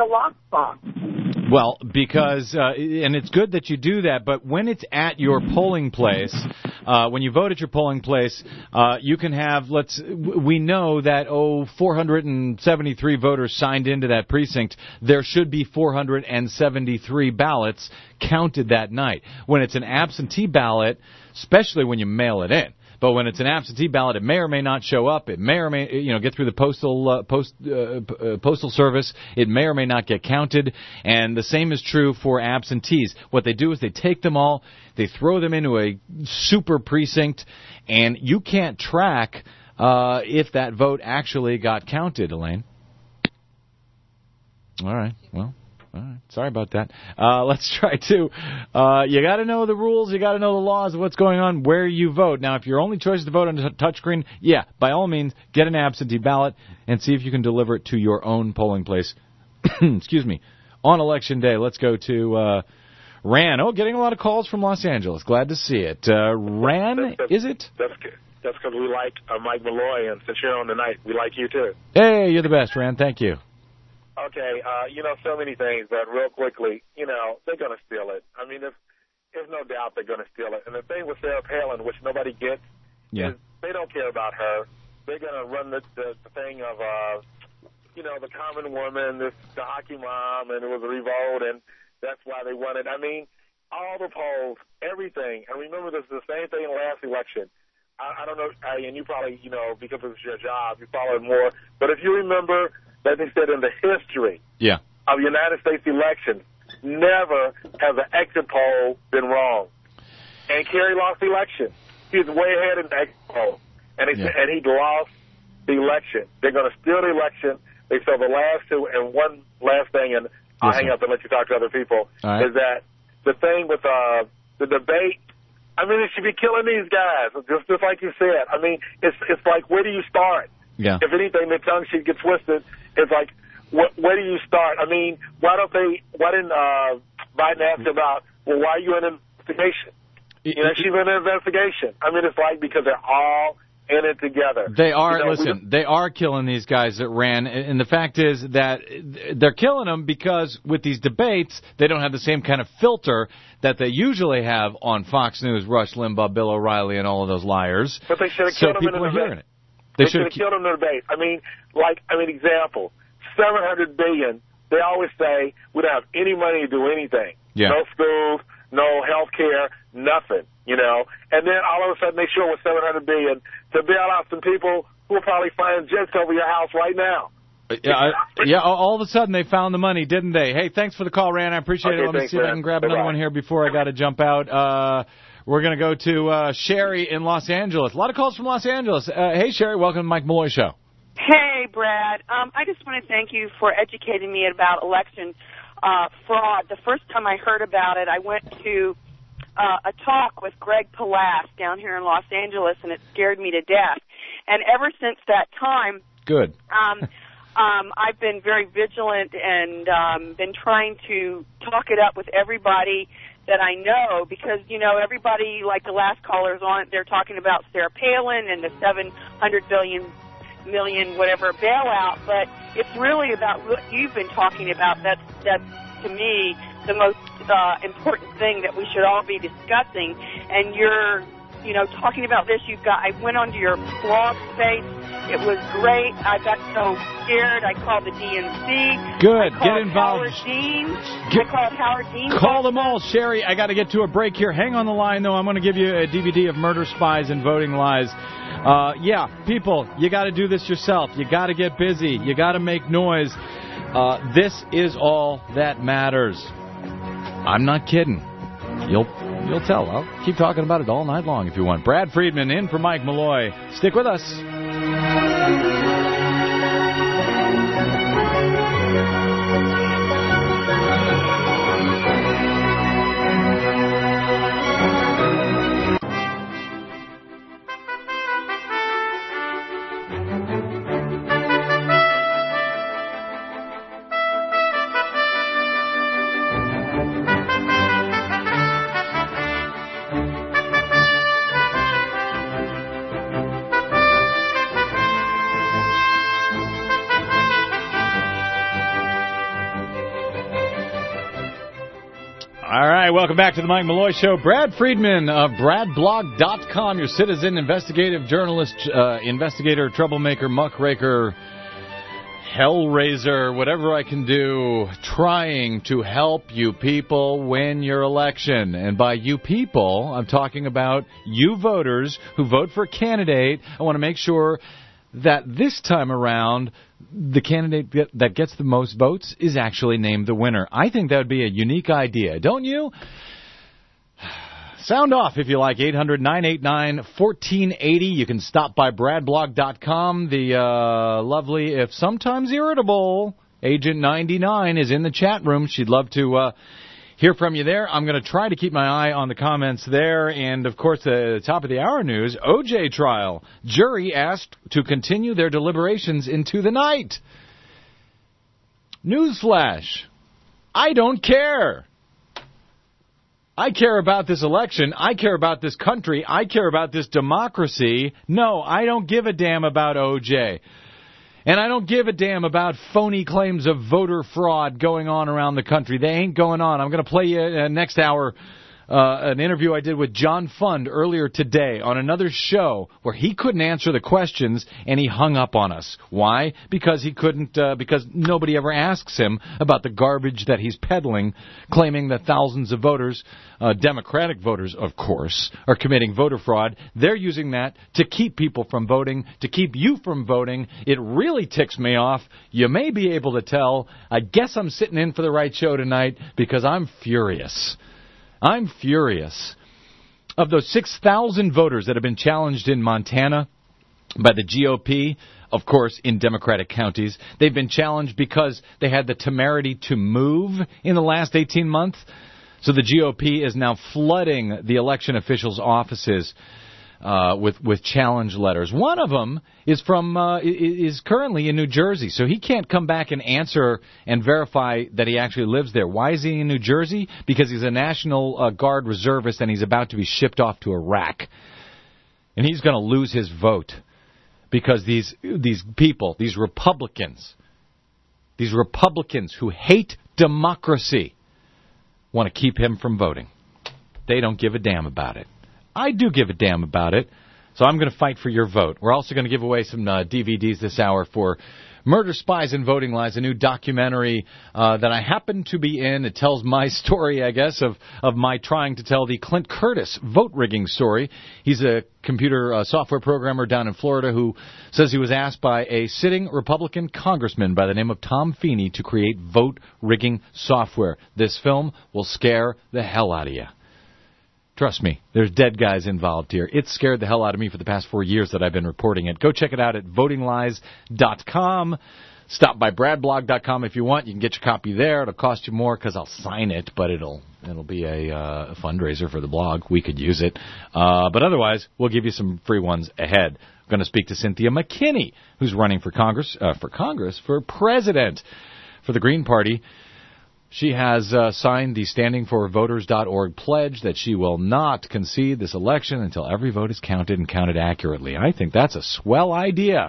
lockbox. Well, because, uh, and it's good that you do that, but when it's at your polling place, uh, when you vote at your polling place, uh, you can have, let's, we know that, oh, four hundred seventy-three voters signed into that precinct. There should be four hundred seventy-three ballots counted that night. When it's an absentee ballot, especially when you mail it in, but when it's an absentee ballot, it may or may not show up. It may or may, you know, get through the postal uh, post uh, p- uh, postal service. It may or may not get counted. And the same is true for absentees. What they do is they take them all, they throw them into a super precinct, and you can't track uh, if that vote actually got counted. Elaine. All right. Well. All right. Sorry about that. Uh, let's try to. Uh, you got to know the rules. You got to know the laws of what's going on where you vote. Now, if your only choice is to vote on a touchscreen, yeah, by all means, get an absentee ballot and see if you can deliver it to your own polling place. Excuse me. On election day, let's go to uh, Ran. Oh, getting a lot of calls from Los Angeles. Glad to see it. Uh, Ran, is it? That's good. That's because we like uh, Mike Malloy, and since you're on tonight, we like you too. Hey, you're the best, Ran. Thank you. Okay, uh, you know, so many things, but real quickly, you know, they're going to steal it. I mean, there's, there's no doubt they're going to steal it. And the thing with Sarah Palin, which nobody gets, Yeah. is they don't care about her. They're going to run the, the, the thing of, uh, you know, the common woman, this, the hockey mom, and it was a revolt, and that's why they won it. I mean, all the polls, everything. And remember, this is the same thing in the last election. I, I don't know, I, and you probably, you know, because it's your job, you follow it more. But if you remember, that they said in the history Yeah. of United States elections, never has an exit poll been wrong. And Kerry lost the election. He was way ahead in the exit poll. And he, Yeah. and he lost the election. They're going to steal the election. They so the last two, and one last thing, and I'll Yes, hang sir. up and let you talk to other people, All right. is that the thing with uh, the debate, I mean, they should be killing these guys, just, just like you said. I mean, it's it's like, where do you start? Yeah. If anything, the tongue should get twisted. It's like, wh- where do you start? I mean, why don't they, why didn't uh, Biden ask about, well, why are you in an investigation? You know, she's in an investigation. I mean, it's like, because they're all in it together. They are, You know, we listen, don't- they are killing these guys that ran, and the fact is that they're killing them because with these debates, they don't have the same kind of filter that they usually have on Fox News, Rush Limbaugh, Bill O'Reilly, and all of those liars. But they should have So killed him in people the are debate. hearing it. They, They should should have killed him in the debate. I mean, like, I mean, example, seven hundred billion dollars, they always say we don't have any money to do anything. Yeah. No schools, no health care, nothing, you know. And then all of a sudden they show with seven hundred billion dollars to bail out some people who will probably find jets over your house right now. Yeah, I, yeah. all- All of a sudden they found the money, didn't they? Hey, thanks for the call, Rand. I appreciate Okay, it. Let me thanks, see if I man. can grab Bye-bye. another one here before I got to jump out. Uh, we're going to go to uh, Sherry in Los Angeles. A lot of calls from Los Angeles. Uh, hey, Sherry, welcome to the Mike Malloy Show. Hey, Brad. Um, I just want to thank you for educating me about election uh, fraud. The first time I heard about it, I went to uh, a talk with Greg Palas down here in Los Angeles, and it scared me to death. And ever since that time, Good. um, um, I've been very vigilant and um, been trying to talk it up with everybody that I know, because, you know, everybody, like the last callers on it, they're talking about Sarah Palin and the seven hundred billion million whatever bailout, but it's really about what you've been talking about. That's, that's to me, the most uh, important thing that we should all be discussing. And you're, you know, talking about this. You've got, I went onto your blog space. It was great. I got so scared. I called the D N C. Good. I Get called involved. Howard Dean. Get- I called Howard Dean. Call them all, Sherry. I got to get to a break here. Hang on the line, though. I'm going to give you a D V D of Murder Spies and Voting Lies. Uh, yeah, people, you got to do this yourself. You got to get busy. You got to make noise. Uh, this is all that matters. I'm not kidding. You'll you'll tell. I'll keep talking about it all night long if you want. Brad Friedman in for Mike Malloy. Stick with us. All right, welcome back to the Mike Malloy Show. Brad Friedman of brad blog dot com, your citizen investigative journalist, uh, investigator, troublemaker, muckraker, hellraiser, whatever I can do, trying to help you people win your election. And by you people, I'm talking about you voters who vote for a candidate. I want to make sure that this time around, the candidate get, that gets the most votes is actually named the winner. I think that would be a unique idea, don't you? Sound off if you like, eight hundred, nine eight nine, one four eight zero. You can stop by brad blog dot com. The uh, lovely, if sometimes irritable, Agent ninety-nine is in the chat room. She'd love to uh, hear from you there. I'm going to try to keep my eye on the comments there. And, of course, the top of the hour news, O J trial. Jury asked to continue their deliberations into the night. Newsflash. I don't care. I care about this election. I care about this country. I care about this democracy. No, I don't give a damn about O J. And I don't give a damn about phony claims of voter fraud going on around the country. They ain't going on. I'm going to play you uh, next hour uh, an interview I did with John Fund earlier today on another show where he couldn't answer the questions and he hung up on us. Why? Because he couldn't, uh, because nobody ever asks him about the garbage that he's peddling, claiming that thousands of voters, uh, Democratic voters, of course, are committing voter fraud. They're using that to keep people from voting, to keep you from voting. It really ticks me off. You may be able to tell. I guess I'm sitting in for the right show tonight because I'm furious. I'm furious. Of those six thousand voters that have been challenged in Montana by the G O P, of course, in Democratic counties. They've been challenged because they had the temerity to move in the last eighteen months. So the G O P is now flooding the election officials' offices uh, with with challenge letters. One of them is from uh, is currently in New Jersey, so he can't come back and answer and verify that he actually lives there. Why is he in New Jersey? Because he's a National uh, Guard reservist and he's about to be shipped off to Iraq, and he's going to lose his vote because these these people, these Republicans, these Republicans who hate democracy, want to keep him from voting. They don't give a damn about it. I do give a damn about it, so I'm going to fight for your vote. We're also going to give away some uh, D V Ds this hour for Murder, Spies, and Voting Lies, a new documentary uh, that I happen to be in. It tells my story, I guess, of, of my trying to tell the Clint Curtis vote rigging story. He's a computer uh, software programmer down in Florida who says he was asked by a sitting Republican congressman by the name of Tom Feeney to create vote rigging software. This film will scare the hell out of you. Trust me, there's dead guys involved here. It scared the hell out of me for the past four years that I've been reporting it. Go check it out at voting lies dot com. Stop by brad blog dot com if you want. You can get your copy there. It'll cost you more because I'll sign it, but it'll it'll be a, uh, a fundraiser for the blog. We could use it. Uh, but otherwise, we'll give you some free ones ahead. I'm going to speak to Cynthia McKinney, who's running for Congress, uh, for Congress, for president for the Green Party. She has uh, signed the Standing For Voters dot org pledge that she will not concede this election until every vote is counted and counted accurately. I think that's a swell idea.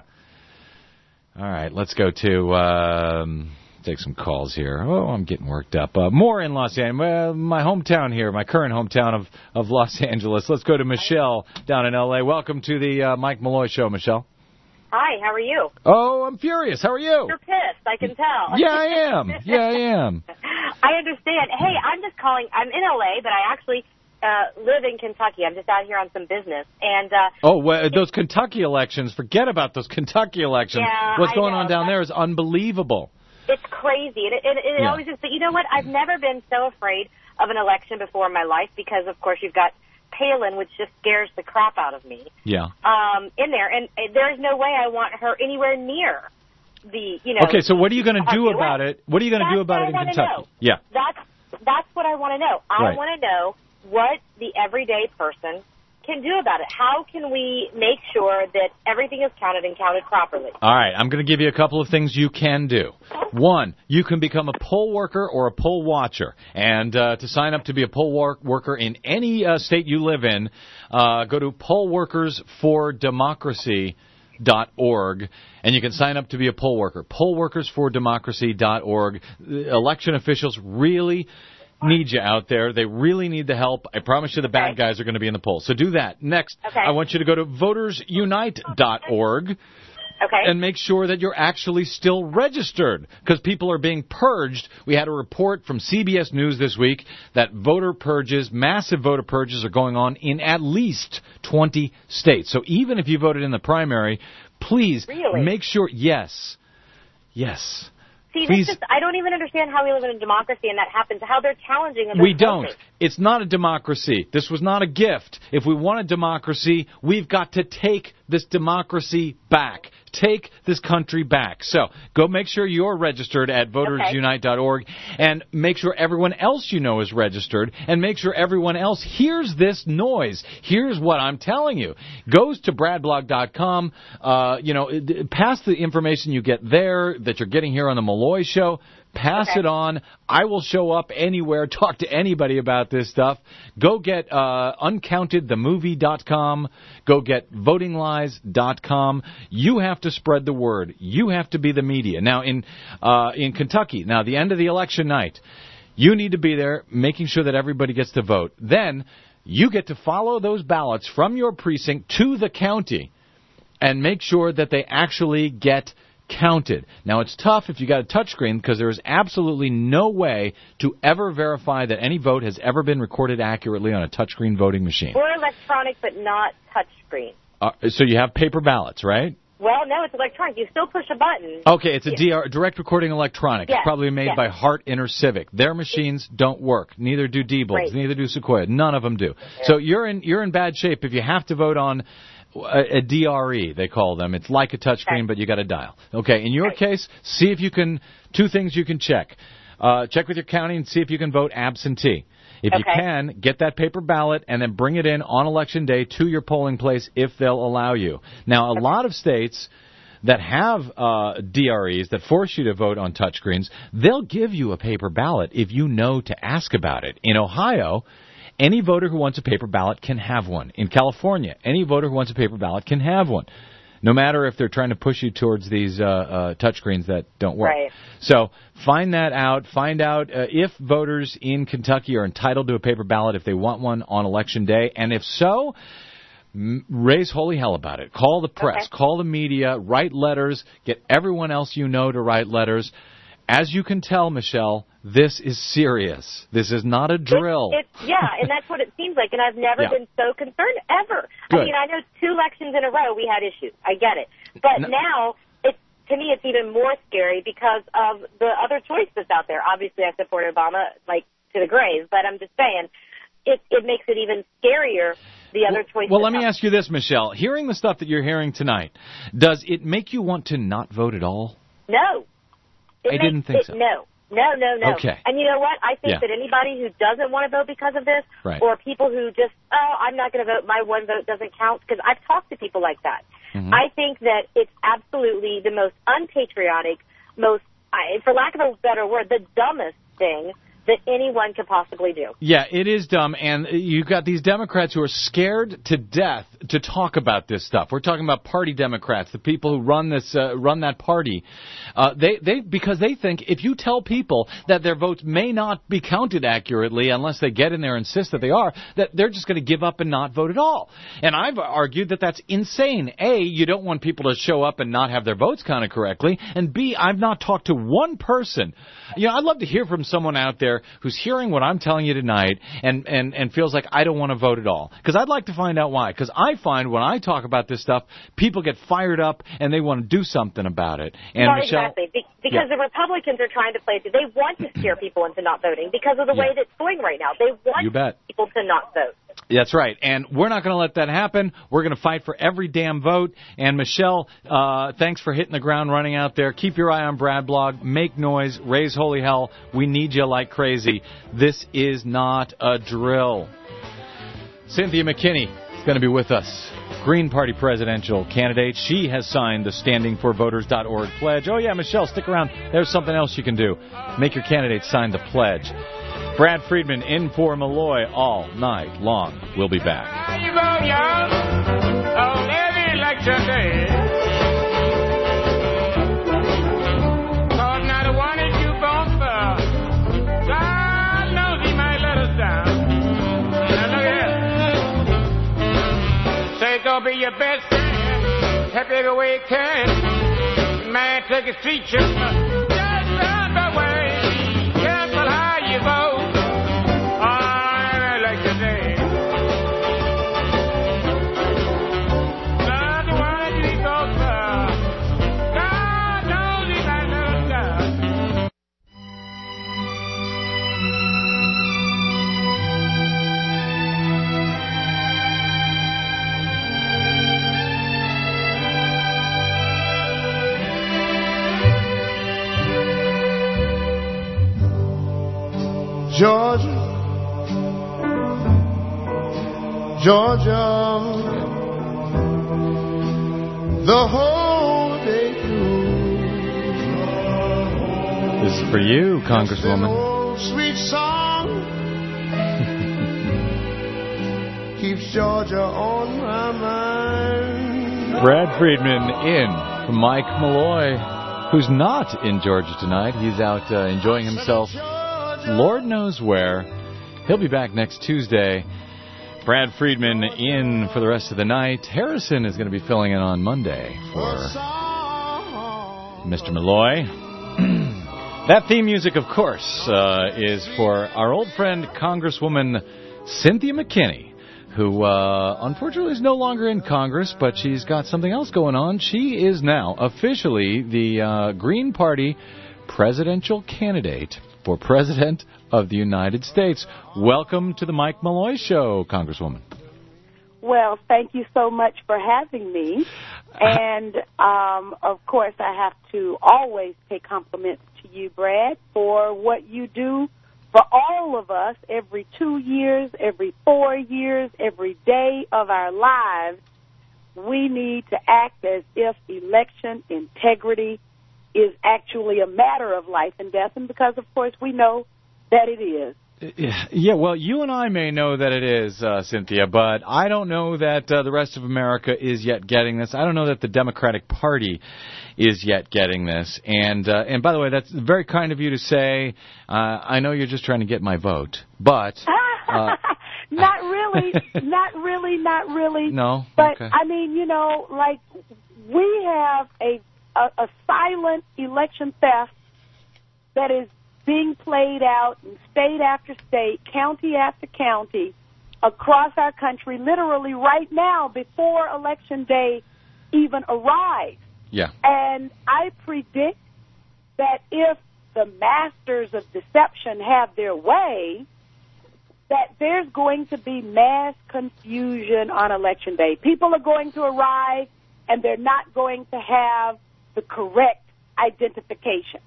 All right, let's go to um, take some calls here. Oh, I'm getting worked up. Uh, more in Los Angeles, uh, my hometown here, my current hometown of, of Los Angeles. Let's go to Michelle down in L A. Welcome to the uh, Mike Malloy Show, Michelle. Hi, how are you? Oh, I'm furious. How are you? You're pissed, I can tell. Yeah, I am. Yeah, I am. I understand. Hey, I'm just calling. I'm in L A, but I actually uh, live in Kentucky. I'm just out here on some business. And uh, Oh, well, those Kentucky elections, forget about those Kentucky elections. Yeah, What's I going know. on down there is unbelievable. It's crazy. And it, it, it Yeah. always is. But you know what? I've never been so afraid of an election before in my life because, of course, you've got Palin, which just scares the crap out of me. Yeah. Um, in there, and uh, there's no way I want her anywhere near the, you know. Okay, so what are you going to do Kentucky about election. it? What are you going to do That's about what it in I wanna Kentucky? know. Yeah. That's that's what I want to know. I Right. want to know what the everyday person can do about it. How can we make sure that everything is counted and counted properly? All right, I'm going to give you a couple of things you can do. One, you can become a poll worker or a poll watcher. And uh, to sign up to be a poll wor- worker in any uh, state you live in, uh, go to poll workers for democracy dot org, and you can sign up to be a poll worker. poll workers for democracy dot org. Election officials really need you out there. They really need the help. I promise you the bad Okay. guys are going to be in the polls. So do that. Next, Okay. I want you to go to voters unite dot org. Okay. And make sure that you're actually still registered, because people are being purged. We had a report from C B S News this week that voter purges, massive voter purges, are going on in at least twenty states. So even if you voted in the primary, please Really? make sure, yes, yes. See, Please. this is, I don't even understand how we live in a democracy and that happens, how they're challenging other We don't. voters. It's not a democracy. This was not a gift. If we want a democracy, we've got to take this democracy back. Take this country back. So go make sure you're registered at voters unite dot org, and make sure everyone else you know is registered, and make sure everyone else hears this noise. Here's what I'm telling you. Goes to brad blog dot com. Uh, you know, pass the information you get there that you're getting here on the Malloy Show. Pass Okay. it on. I will show up anywhere, talk to anybody about this stuff. Go get uh, uncounted the movie dot com. Go get voting lies dot com. You have to spread the word. You have to be the media. Now, in uh, in Kentucky, now the end of the election night, you need to be there making sure that everybody gets to vote. Then you get to follow those ballots from your precinct to the county and make sure that they actually get counted. Now, it's tough if you got a touchscreen because there is absolutely no way to ever verify that any vote has ever been recorded accurately on a touchscreen voting machine. Or electronic, but not touchscreen. Uh, so you have paper ballots, right? Well, no, it's electronic. You still push a button. Okay, it's a Yeah. D R, direct recording electronic. Yes, It's probably made yes. by Hart InterCivic. Their machines don't work. Neither do Diebels. Right. Neither do Sequoia. None of them do. So you're in you're in bad shape if you have to vote on A, a D R E, they call them. It's like a touchscreen, okay. but you got to dial. Okay, in your right. case, see if you can, two things you can check. Uh, check with your county and see if you can vote absentee. If okay. you can, get that paper ballot and then bring it in on Election Day to your polling place if they'll allow you. Now, a okay. lot of states that have uh, D R Es that force you to vote on touchscreens, they'll give you a paper ballot if you know to ask about it. In Ohio, any voter who wants a paper ballot can have one. In California, any voter who wants a paper ballot can have one, no matter if they're trying to push you towards these uh, uh, touchscreens that don't work. Right. So find that out. Find out uh, if voters in Kentucky are entitled to a paper ballot if they want one on Election Day, and if so, m- raise holy hell about it. Call the press, okay. call the media, write letters, get everyone else you know to write letters. As you can tell, Michelle, this is serious. This is not a drill. It's, it's, yeah, and that's what it seems like, and I've never yeah. been so concerned ever. Good. I mean, I know two elections in a row we had issues. I get it. But no. now, it's, to me, it's even more scary because of the other choice that's out there. Obviously, I support Obama, like, to the grave, but I'm just saying, it, it makes it even scarier, the other choices. Well, let me ask you this, Michelle. Hearing the stuff that you're hearing tonight, does it make you want to not vote at all? No. It I makes, didn't think it, so. No, no, no, no. Okay. And you know what? I think yeah. that anybody who doesn't want to vote because of this, right. or people who just, oh, I'm not going to vote, my one vote doesn't count, because I've talked to people like that. Mm-hmm. I think that it's absolutely the most unpatriotic, most, I, for lack of a better word, the dumbest thing that anyone could possibly do. Yeah, it is dumb, and you've got these Democrats who are scared to death to talk about this stuff. We're talking about party Democrats, the people who run this, uh, run that party. Uh, they, they, because they think if you tell people that their votes may not be counted accurately unless they get in there and insist that they are, that they're just going to give up and not vote at all. And I've argued that that's insane. A, you don't want people to show up and not have their votes counted correctly, and B, I've not talked to one person. You know, I'd love to hear from someone out there who's hearing what I'm telling you tonight and, and, and feels like I don't want to vote at all. Because I'd like to find out why. Because I find when I talk about this stuff, people get fired up and they want to do something about it. And well, Michelle, exactly. Be- because yeah. the Republicans are trying to play it. They want to scare people into not voting because of the yeah. way that's going right now. They want you bet. people to not vote. That's right, and we're not going to let that happen. We're going to fight for every damn vote. And Michelle, uh, thanks for hitting the ground running out there. Keep your eye on Brad Blog. Make noise. Raise holy hell. We need you like crazy. This is not a drill. Cynthia McKinney is going to be with us. Green Party presidential candidate. She has signed the standing for voters dot org pledge. Oh, yeah, Michelle, stick around. There's something else you can do. Make your candidate sign the pledge. Brad Friedman in for Malloy all night long. We'll be back. How you vote, y'all? On every election day. Cause not one that you vote for, God knows he might let us down. Now look at it. Say go be your best friend. Help every way you can. Man, take a street trip. Just run the way. Careful how you vote. Georgia, Georgia, the whole day through. This is for you, Congresswoman. Old sweet song keeps Georgia on my mind. Brad Friedman in for Mike Malloy, who's not in Georgia tonight. He's out uh, enjoying himself. Lord knows where. He'll be back next Tuesday. Brad Friedman in for the rest of the night. Harrison is going to be filling in on Monday for Mister Malloy. That theme music, of course, uh, is for our old friend, Congresswoman Cynthia McKinney, who uh, unfortunately is no longer in Congress, but she's got something else going on. She is now officially the uh, Green Party presidential candidate for President of the United States. Welcome to the Mike Malloy Show, Congresswoman. Well, thank you so much for having me. And, um, of course, I have to always pay compliments to you, Brad, for what you do for all of us every two years, every four years, every day of our lives. We need to act as if election integrity is actually a matter of life and death, and because, of course, we know that it is. Yeah, well, you and I may know that it is, uh, Cynthia, but I don't know that uh, the rest of America is yet getting this. I don't know that the Democratic Party is yet getting this. And uh, and by the way, that's very kind of you to say. Uh, I know you're just trying to get my vote, but uh, not really, not really, not really. No, but okay. I mean, you know, like we have a, a a silent election theft that is being played out in state after state, county after county, across our country, literally right now before Election Day even arrives. Yeah. And I predict that if the masters of deception have their way, that there's going to be mass confusion on Election Day. People are going to arrive, and they're not going to have the correct identification,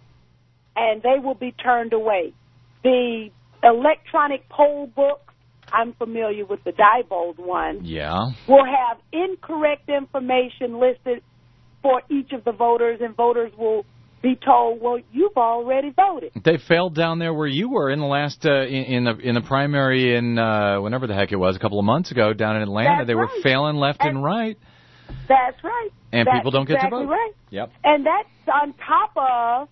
and they will be turned away. The electronic poll books, I'm familiar with the Diebold one, Yeah. will have incorrect information listed for each of the voters, and voters will be told, well, you've already voted. They failed down there where you were in the last uh, in, in the in the primary in uh, whenever the heck it was, a couple of months ago down in Atlanta. That's they right. were failing left and, and right. That's right. And That's people don't get exactly to vote. Right. Yep. And that's on top of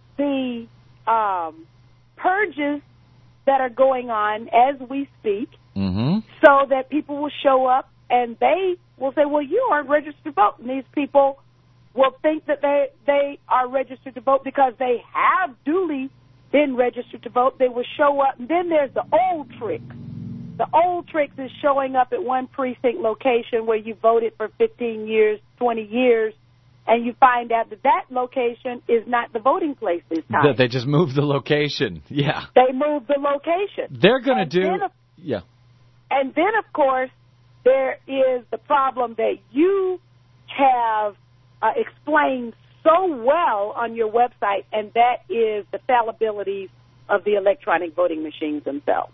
the um, purges that are going on as we speak, Mm-hmm. so that people will show up and they will say, well, you aren't registered to vote. And these people will think that they, they are registered to vote because they have duly been registered to vote. They will show up. And then there's the old trick. The old trick is showing up at one precinct location where you voted for fifteen years, twenty years, and you find out that that location is not the voting place this time. That they just moved the location. Yeah. They moved the location. They're going to do. Then, of, yeah. and then, of course, there is the problem that you have uh, explained so well on your website, and that is the fallibility of the electronic voting machines themselves.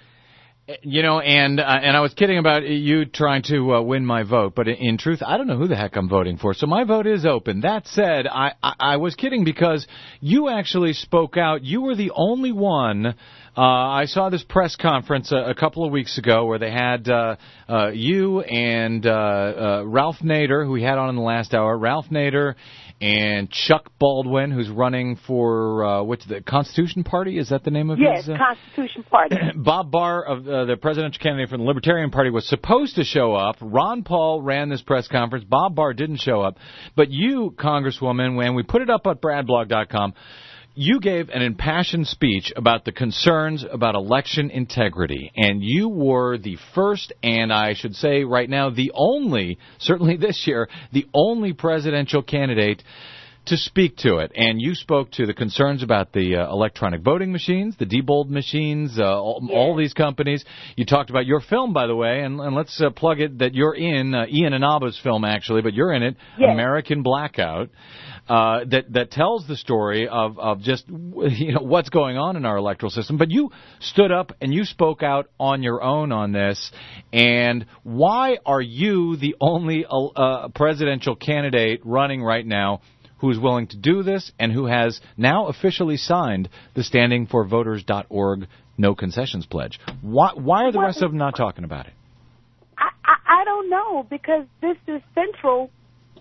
You know, and uh, and I was kidding about you trying to uh, win my vote, but in, in truth, I don't know who the heck I'm voting for, so my vote is open. That said, I, I, I was kidding because you actually spoke out. You were the only one. Uh, I saw this press conference a, a couple of weeks ago where they had uh, uh, you and uh, uh, Ralph Nader, who we had on in the last hour, Ralph Nader and Chuck Baldwin, who's running for, uh, what's the Constitution Party? Is that the name of yes, his? Yes, uh, Constitution Party. Bob Barr, of uh, the presidential candidate from the Libertarian Party, was supposed to show up. Ron Paul ran this press conference. Bob Barr didn't show up. But you, Congresswoman, when we put it up at brad blog dot com, you gave an impassioned speech about the concerns about election integrity, and you were the first, and I should say right now the only, certainly this year, the only presidential candidate to speak to it. And you spoke to the concerns about the uh, electronic voting machines, the Diebold machines, uh, all, yes. all these companies. You talked about your film, by the way, and, and let's uh, plug it that you're in, uh, Ian Inaba's film, actually, but you're in it, yes. American Blackout. Uh, that that tells the story of, of just you know what's going on in our electoral system. But you stood up and you spoke out on your own on this. And why are you the only uh, presidential candidate running right now who's willing to do this and who has now officially signed the Standing for Voters dot org No Concessions Pledge? Why why are the rest of them not talking about it? I, I, I don't know, because this is central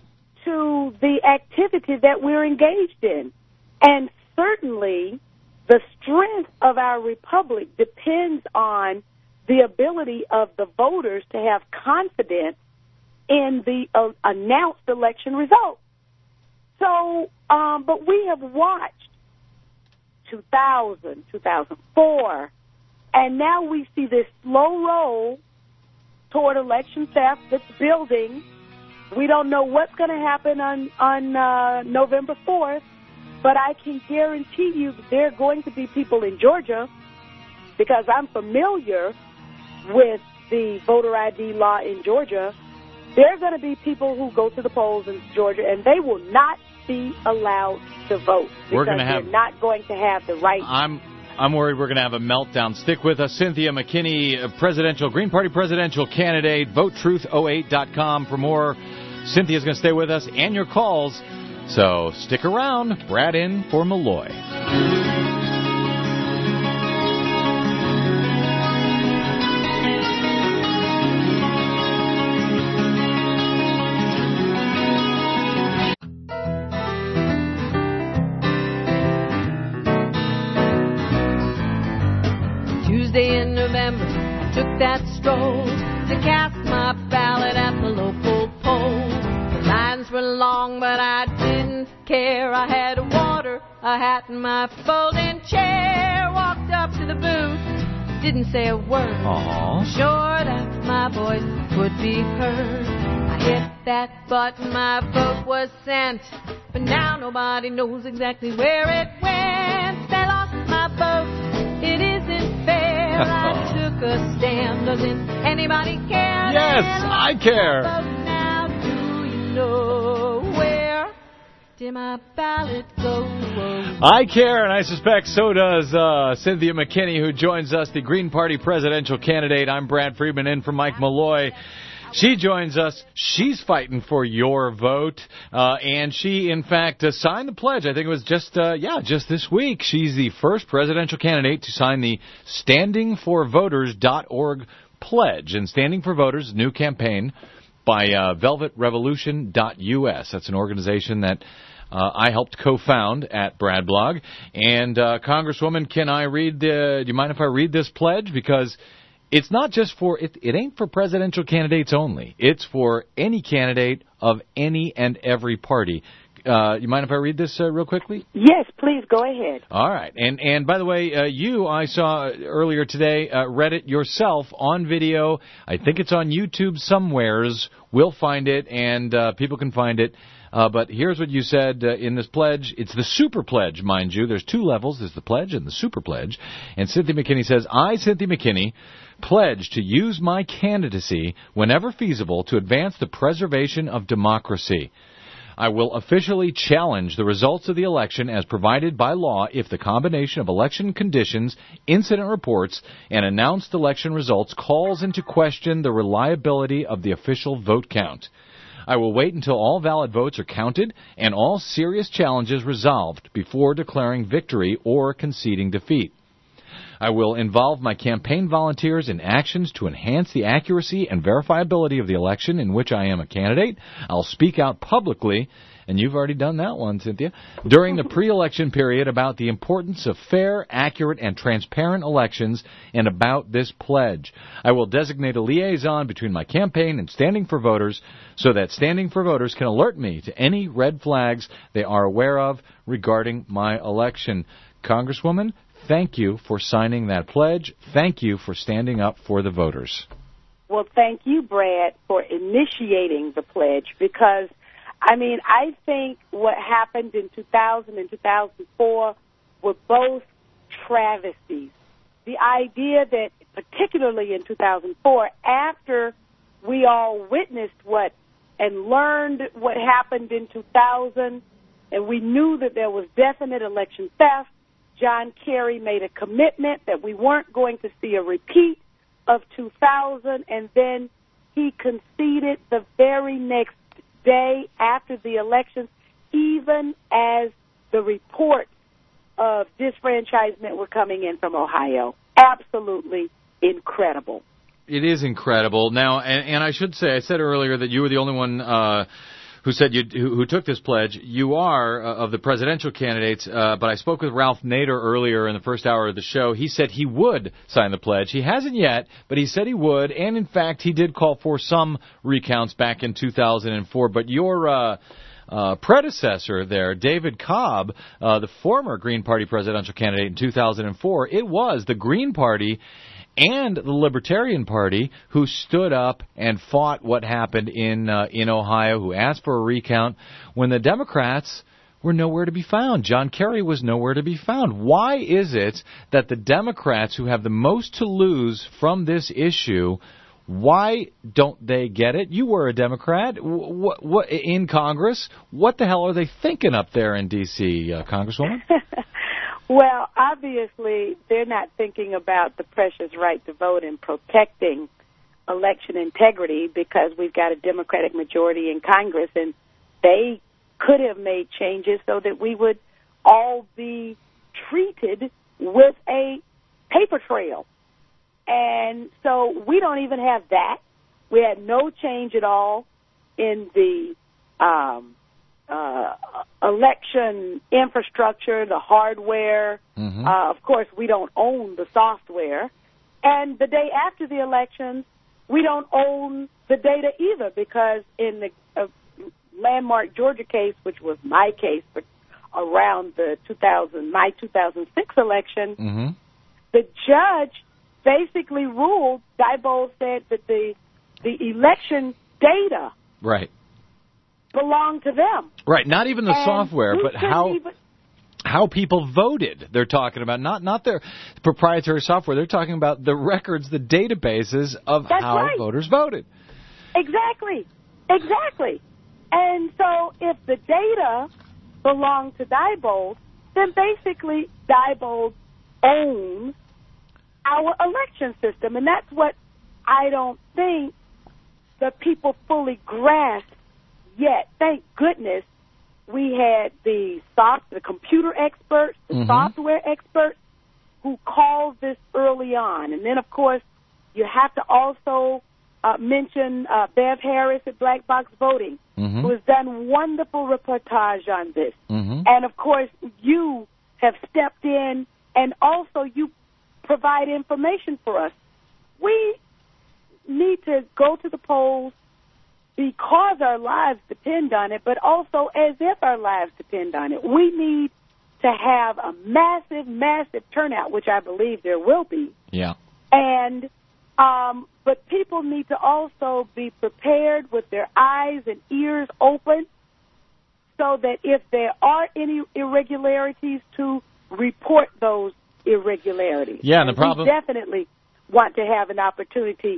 to the activity that we're engaged in. And certainly the strength of our republic depends on the ability of the voters to have confidence in the uh, announced election results. So, um, but we have watched two thousand, two thousand four, and now we see this slow roll toward election theft that's building. We don't know what's going to happen on, on uh, November fourth, but I can guarantee you that there are going to be people in Georgia, because I'm familiar with the voter I D law in Georgia, there are going to be people who go to the polls in Georgia, and they will not be allowed to vote because We're gonna have, they're not going to have the right. I'm I'm worried we're going to have a meltdown. Stick with us. Cynthia McKinney, presidential Green Party presidential candidate. vote truth oh eight dot com for more. Cynthia's going to stay with us and your calls. So stick around. Brad in for Malloy. Tuesday in November, I took that stroll to cast my ballot at the local poll. The lines were long, but I didn't care. I had water, a hat, and my folding chair. Walked up to the booth, didn't say a word. Aww. Sure that my voice would be heard. I hit that button, my vote was sent. But now nobody knows exactly where it went. I lost my vote, it isn't fair. I took a stand, doesn't anybody care? Yes, I care. Now do you know where did my ballot go? I care, and I suspect so does uh, Cynthia McKinney, who joins us, the Green Party presidential candidate. I'm Brad Friedman, in for Mike Malloy. She joins us. She's fighting for your vote, uh, and she, in fact, uh, signed the pledge. I think it was just, uh, yeah, just this week. She's the first presidential candidate to sign the standing for voters dot org pledge. And Standing for Voters is a new campaign by uh, velvet revolution dot U S. That's an organization that uh, I helped co-found at Bradblog. And, uh, Congresswoman, can I read the, do you mind if I read this pledge? Because it's not just for, it, it ain't for presidential candidates only. It's for any candidate of any and every party. Uh, you mind if I read this uh, real quickly? Yes, please, go ahead. All right. And and by the way, uh, you, I saw earlier today, uh, read it yourself on video. I think it's on YouTube somewheres. We'll find it, and uh, people can find it. Uh, but here's what you said uh, in this pledge. It's the super pledge, mind you. There's two levels. There's the pledge and the super pledge. And Cynthia McKinney says, I, Cynthia McKinney, pledge to use my candidacy whenever feasible to advance the preservation of democracy. I will officially challenge the results of the election as provided by law if the combination of election conditions, incident reports, and announced election results calls into question the reliability of the official vote count. I will wait until all valid votes are counted and all serious challenges resolved before declaring victory or conceding defeat. I will involve my campaign volunteers in actions to enhance the accuracy and verifiability of the election in which I am a candidate. I'll speak out publicly, and you've already done that one, Cynthia, during the pre-election period about the importance of fair, accurate, and transparent elections and about this pledge. I will designate a liaison between my campaign and Standing for Voters so that Standing for Voters can alert me to any red flags they are aware of regarding my election. Congresswoman, thank you for signing that pledge. Thank you for standing up for the voters. Well, thank you, Brad, for initiating the pledge because, I mean, I think what happened in two thousand and two thousand four were both travesties. The idea that, particularly in two thousand four, after we all witnessed what and learned what happened in two thousand, and we knew that there was definite election theft, John Kerry made a commitment that we weren't going to see a repeat of two thousand, and then he conceded the very next day after the elections, even as the reports of disfranchisement were coming in from Ohio. Absolutely incredible. It is incredible. Now, and, and I should say, I said earlier that you were the only one uh, who said you who, who took this pledge. You are uh, of the presidential candidates, uh, but I spoke with Ralph Nader earlier in the first hour of the show. He said he would sign the pledge. He hasn't yet, but he said he would, and in fact, he did call for some recounts back in two thousand four. But your uh, uh, predecessor there, David Cobb, uh, the former Green Party presidential candidate in two thousand four, it was the Green Party and the Libertarian Party who stood up and fought what happened in uh, in Ohio, who asked for a recount when the Democrats were nowhere to be found. John Kerry was nowhere to be found. Why is it that the Democrats, who have the most to lose from this issue, Why don't they get it? You were a Democrat. What, what in Congress? What the hell are they thinking up there in D C, uh, Congresswoman? Well, obviously, they're not thinking about the precious right to vote and protecting election integrity, because we've got a Democratic majority in Congress, and they could have made changes so that we would all be treated with a paper trail. And so we don't even have that. We had no change at all in the um, uh, election infrastructure, the hardware. Mm-hmm. Uh, of course, we don't own the software. And the day after the elections, we don't own the data either, because in the uh, landmark Georgia case, which was my case for around the two thousand my two thousand six election, mm-hmm. the judge basically ruled, Diebold said that the the election data right belonged to them. Right, not even the and software, but how even... how people voted. They're talking about not not their proprietary software. They're talking about the records, the databases of That's how right. voters voted. Exactly, exactly. And so if the data belonged to Diebold, then basically Diebold owns our election system. And that's what I don't think the people fully grasp yet. Thank goodness we had the soft, the computer experts, the mm-hmm. software experts who called this early on. And then, of course, you have to also uh, mention uh, Bev Harris at Black Box Voting, mm-hmm. who has done wonderful reportage on this. Mm-hmm. And, of course, you have stepped in, and also you provide information for us. We need to go to the polls because our lives depend on it, but also as if our lives depend on it. We need to have a massive, massive turnout, which I believe there will be. Yeah. And, um, but people need to also be prepared with their eyes and ears open so that if there are any irregularities, to report those irregularities. Yeah, and the and problem... We definitely want to have an opportunity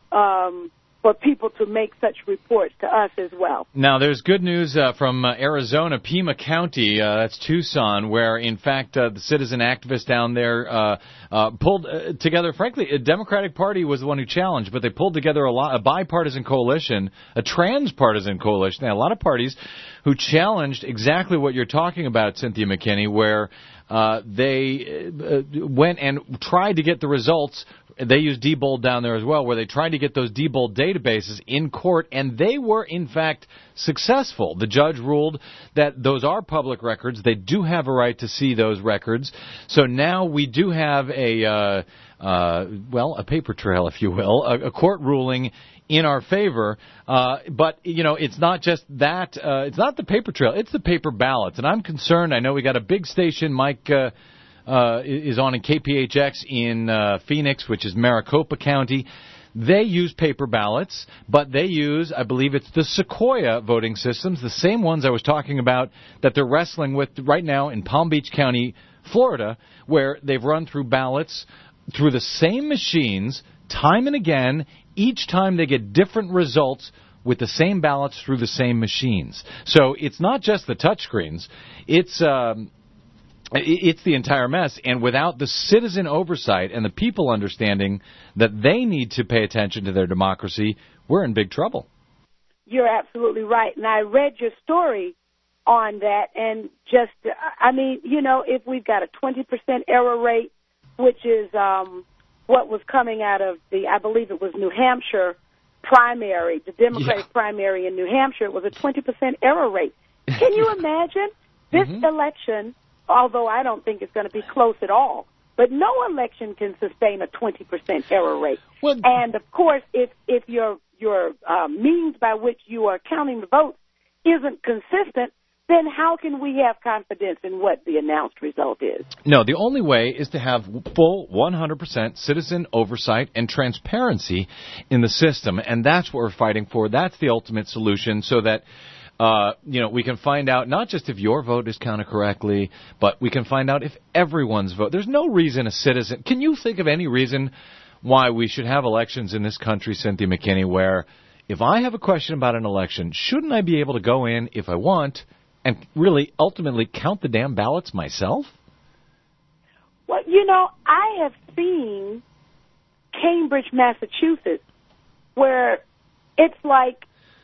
um, for people to make such reports to us as well. Now, there's good news uh, from uh, Arizona, Pima County, uh, that's Tucson, where, in fact, uh, the citizen activists down there uh, uh, pulled uh, together, frankly, a Democratic Party was the one who challenged, but they pulled together a, lot, a bipartisan coalition, a transpartisan coalition. They had a lot of parties who challenged exactly what you're talking about, Cynthia McKinney, where uh, they uh, went and tried to get the results. They used Diebold down there as well, where they tried to get those Diebold databases in court, and they were, in fact, successful. The judge ruled that those are public records. They do have a right to see those records. So now we do have a, uh, uh, well, a paper trail, if you will, a, a court ruling in our favor. Uh, but, you know, it's not just that. Uh, it's not the paper trail. It's the paper ballots. And I'm concerned. I know we got a big station, Mike, uh, Uh, is on in K P H X in uh, Phoenix, which is Maricopa County. They use paper ballots, but they use, I believe it's the Sequoia voting systems, the same ones I was talking about that they're wrestling with right now in Palm Beach County, Florida, where they've run through ballots through the same machines time and again. Each time they get different results with the same ballots through the same machines. So it's not just the touchscreens. It's... Um, It's the entire mess, and without the citizen oversight and the people understanding that they need to pay attention to their democracy, we're in big trouble. You're absolutely right, and I read your story on that, and just, I mean, you know, if we've got a twenty percent error rate, which is um, what was coming out of the, I believe it was New Hampshire primary, the Democratic yeah. primary in New Hampshire, it was a twenty percent error rate. Can you imagine this mm-hmm. election? Although I don't think it's going to be close at all. But no election can sustain a twenty percent error rate. Well, and, of course, if, if your, your uh, means by which you are counting the votes isn't consistent, then how can we have confidence in what the announced result is? No, the only way is to have full one hundred percent citizen oversight and transparency in the system. And that's what we're fighting for. That's the ultimate solution, so that Uh, you know, we can find out not just if your vote is counted correctly, but we can find out if everyone's vote. There's no reason a citizen... Can you think of any reason why we should have elections in this country, Cynthia McKinney, where if I have a question about an election, shouldn't I be able to go in if I want and really ultimately count the damn ballots myself? Well, you know, I have seen Cambridge, Massachusetts, where it's like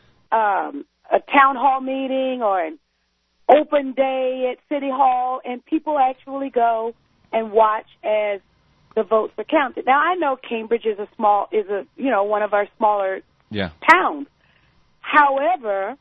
um, a town hall meeting or an open day at City Hall, and people actually go and watch as the votes are counted. Now, I know Cambridge is a small, is a you know one of our smaller yeah. towns. However,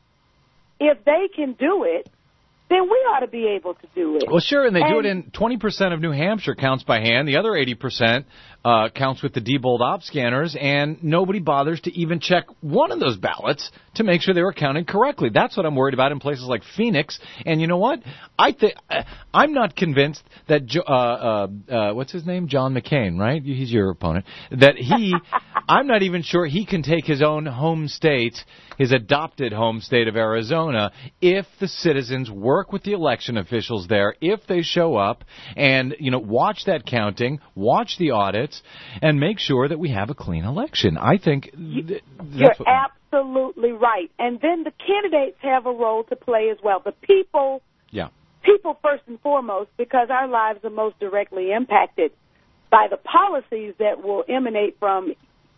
if they can do it, then we ought to be able to do it. Well, sure, and they and, do it in twenty percent of New Hampshire counts by hand. The other eighty percent uh, counts with the Diebold op scanners, and nobody bothers to even check one of those ballots to make sure they were counted correctly. That's what I'm worried about in places like Phoenix. And you know what? I think I'm not convinced that jo- uh, uh, uh, what's his name, John McCain, right? He's your opponent. That he, I'm not even sure he can take his own home state, his adopted home state of Arizona, if the citizens work with the election officials there, if they show up and, you know, watch that counting, watch the audits, and make sure that we have a clean election. I think th- that's You're what, absolutely right. And then the candidates have a role to play as well. The people, yeah. people first and foremost, because our lives are most directly impacted by the policies that will emanate from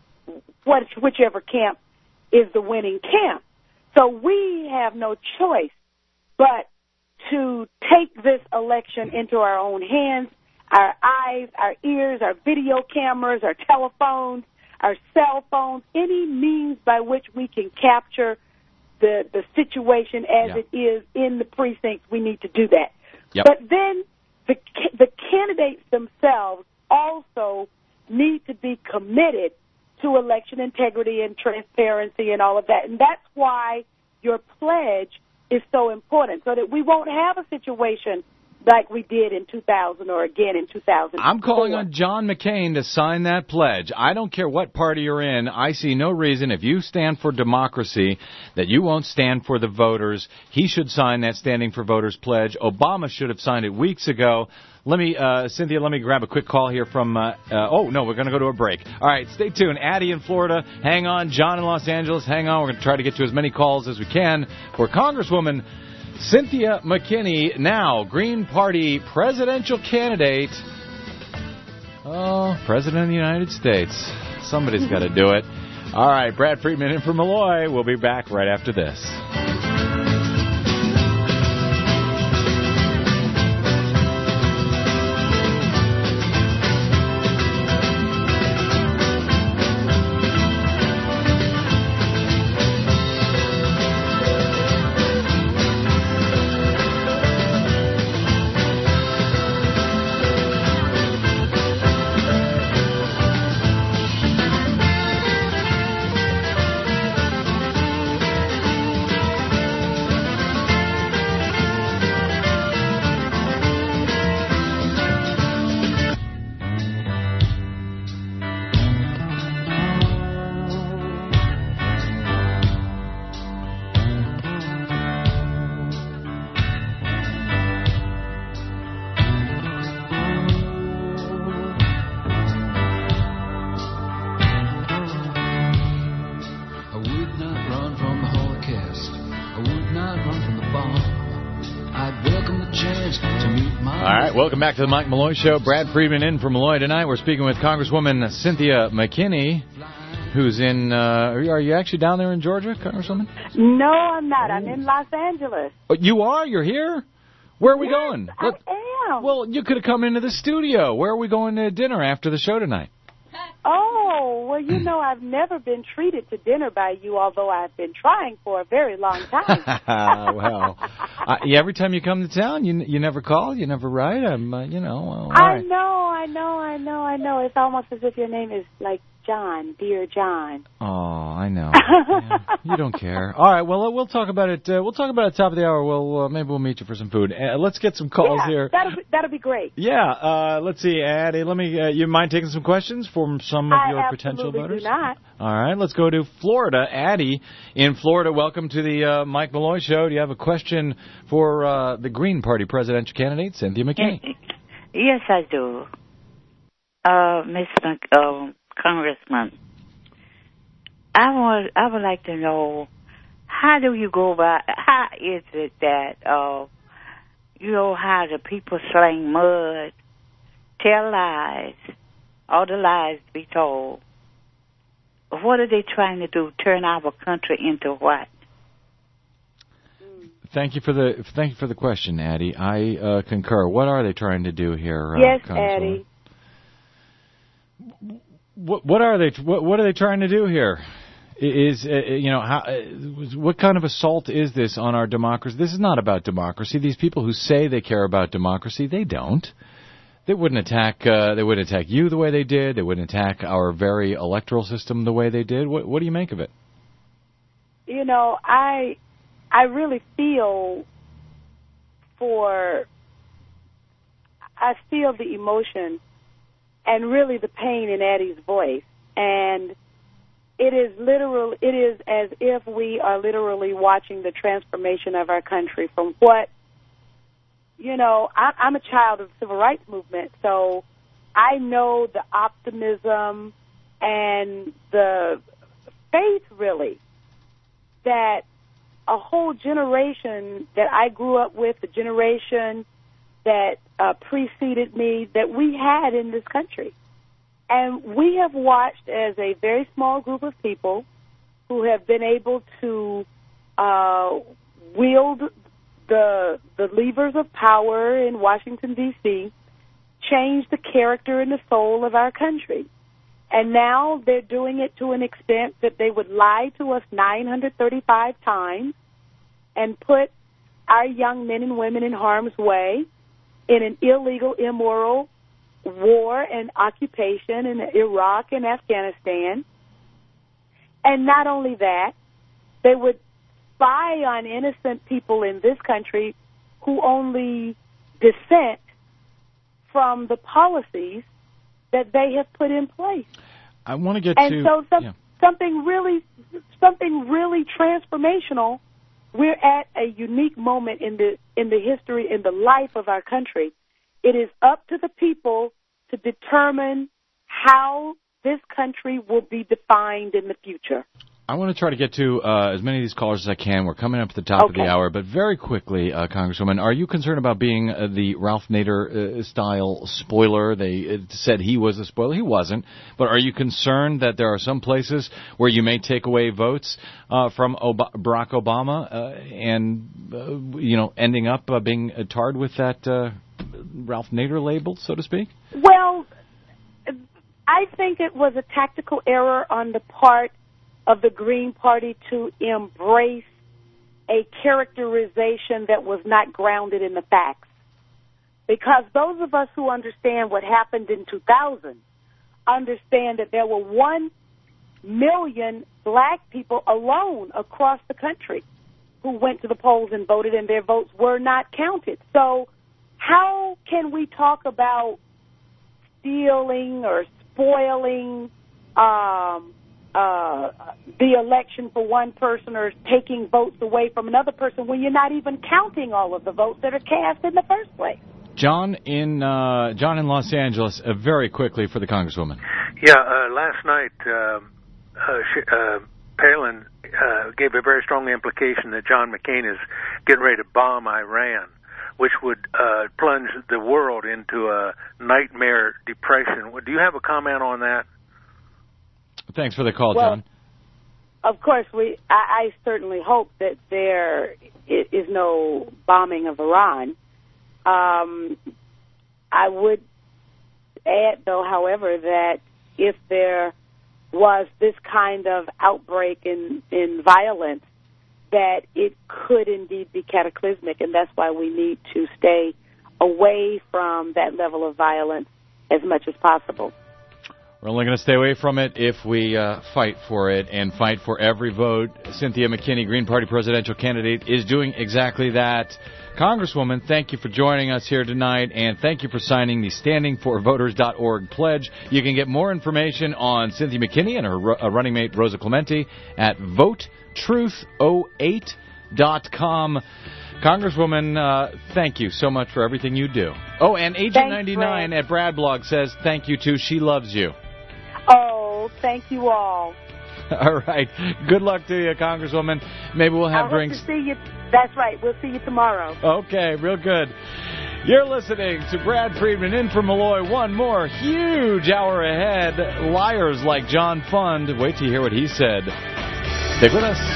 what, whichever camp is the winning camp. So we have no choice but to take this election into our own hands, our eyes, our ears, our video cameras, our telephones, our cell phones, any means by which we can capture the, the situation as yeah. it is in the precincts, we need to do that. Yep. But then the, the candidates themselves also need to be committed to election integrity and transparency and all of that. And that's why your pledge is so important, so that we won't have a situation like we did in two thousand or again in two thousand four. I'm calling on John McCain to sign that pledge. I don't care what party you're in. I see no reason, if you stand for democracy, that you won't stand for the voters. He should sign that Standing for Voters pledge. Obama should have signed it weeks ago. Let me, uh, Cynthia, let me grab a quick call here from, uh, uh, oh, no, we're going to go to a break. All right, stay tuned. Addie in Florida, hang on. John in Los Angeles, hang on. We're going to try to get to as many calls as we can for Congresswoman Cynthia McKinney, now Green Party presidential candidate. Oh, President of the United States. Somebody's got to do it. All right, Brad Friedman in for Malloy. We'll be back right after this. Welcome back to the Mike Malloy Show. Brad Friedman in for Malloy tonight. We're speaking with Congresswoman Cynthia McKinney, who's in, uh, are, you, are you actually down there in Georgia, Congresswoman? No, I'm not. I'm in Los Angeles. Oh, you are? You're here? Where are we yes, going? I Let, am. Well, you could have come into the studio. Where are we going to dinner after the show tonight? Oh, well, you know, I've never been treated to dinner by you, although I've been trying for a very long time. Well, uh, every time you come to town, you you never call, you never write. I'm, uh, you know. Well, all I right. know, I know, I know, I know. It's almost as if your name is like John, dear John. Oh, I know. Yeah, you don't care. All right. Well, we'll talk about it. Uh, we'll talk about it at the top of the hour. We'll uh, maybe we'll meet you for some food. Uh, let's get some calls yeah, here. That'll be, that'll be great. Yeah. Uh, let's see, Addie. Let me. Uh, you mind taking some questions from some of I your potential voters? Do not. All right. Let's go to Florida. Addie in Florida. Welcome to the uh, Mike Malloy Show. Do you have a question for uh, the Green Party presidential candidate, Cynthia McKinney? Yes, I do. Uh, Miss Mc, uh, Congressman, I want, I would like to know, how do you go about, how is it that, uh, you know, how the people sling mud, tell lies, all the lies be told? What are they trying to do? Turn our country into what? Thank you for the thank you for the question, Addie. I uh, concur. What are they trying to do here? Uh, Yes, Congresswoman? Addie. What, what are they? What, what are they trying to do here? Is uh, you know how? Uh, what kind of assault is this on our democracy? This is not about democracy. These people who say they care about democracy, they don't. They wouldn't attack. Uh, they wouldn't attack you the way they did. They wouldn't attack our very electoral system the way they did. What, what do you make of it? You know, I I really feel for I feel the emotion and really the pain in Addie's voice, and it is literal. It is as if we are literally watching the transformation of our country from what. You know, I, I'm a child of the civil rights movement, so I know the optimism and the faith, really, that a whole generation that I grew up with, the generation that uh, preceded me, that we had in this country. And we have watched as a very small group of people who have been able to uh, wield the the levers of power in Washington, D C, change the character and the soul of our country. And now they're doing it to an extent that they would lie to us nine hundred thirty-five times and put our young men and women in harm's way in an illegal, immoral war and occupation in Iraq and Afghanistan. And not only that, they would spy on innocent people in this country who only dissent from the policies that they have put in place. I want to get and to so some, yeah. something really, something really transformational. We're at a unique moment in the in the history, in the life of our country. It is up to the people to determine how this country will be defined in the future. I want to try to get to uh, as many of these callers as I can. We're coming up at the top Okay. of the hour, but very quickly, uh, Congresswoman, are you concerned about being uh, the Ralph Nader uh, style spoiler? They uh, said he was a spoiler. He wasn't. But are you concerned that there are some places where you may take away votes uh, from Ob- Barack Obama uh, and, uh, you know, ending up uh, being uh, tarred with that uh, Ralph Nader label, so to speak? Well, I think it was a tactical error on the part of the Green Party to embrace a characterization that was not grounded in the facts. Because those of us who understand what happened in two thousand understand that there were one million black people alone across the country who went to the polls and voted, and their votes were not counted. So how can we talk about stealing or spoiling um, uh, the election for one person or taking votes away from another person when you're not even counting all of the votes that are cast in the first place? John in uh, John in Los Angeles, uh, very quickly for the Congresswoman. Yeah, uh, last night um, uh, sh- uh, Palin uh, gave a very strong implication that John McCain is getting ready to bomb Iran, which would uh, plunge the world into a nightmare depression. Do you have a comment on that? Thanks for the call, Well, John. Of course, we. I, I certainly hope that there i- is no bombing of Iran. Um, I would add, though, however, that if there was this kind of outbreak in, in violence, that it could indeed be cataclysmic, and that's why we need to stay away from that level of violence as much as possible. We're only going to stay away from it if we uh, fight for it and fight for every vote. Cynthia McKinney, Green Party presidential candidate, is doing exactly that. Congresswoman, thank you for joining us here tonight, and thank you for signing the standing for voters dot org pledge. You can get more information on Cynthia McKinney and her uh, running mate Rosa Clemente at vote truth oh eight dot com. Congresswoman, uh, thank you so much for everything you do. Oh, and Agent Thanks, ninety-nine Ray. at Brad Blog says thank you too. She loves you. Oh, thank you all. All right. Good luck to you, Congresswoman. Maybe we'll have I drinks. Hope to see you. That's right. We'll see you tomorrow. Okay, real good. You're listening to Brad Friedman in for Malloy. One more huge hour ahead. Liars like John Fund. Wait till you hear what he said. Stick with us.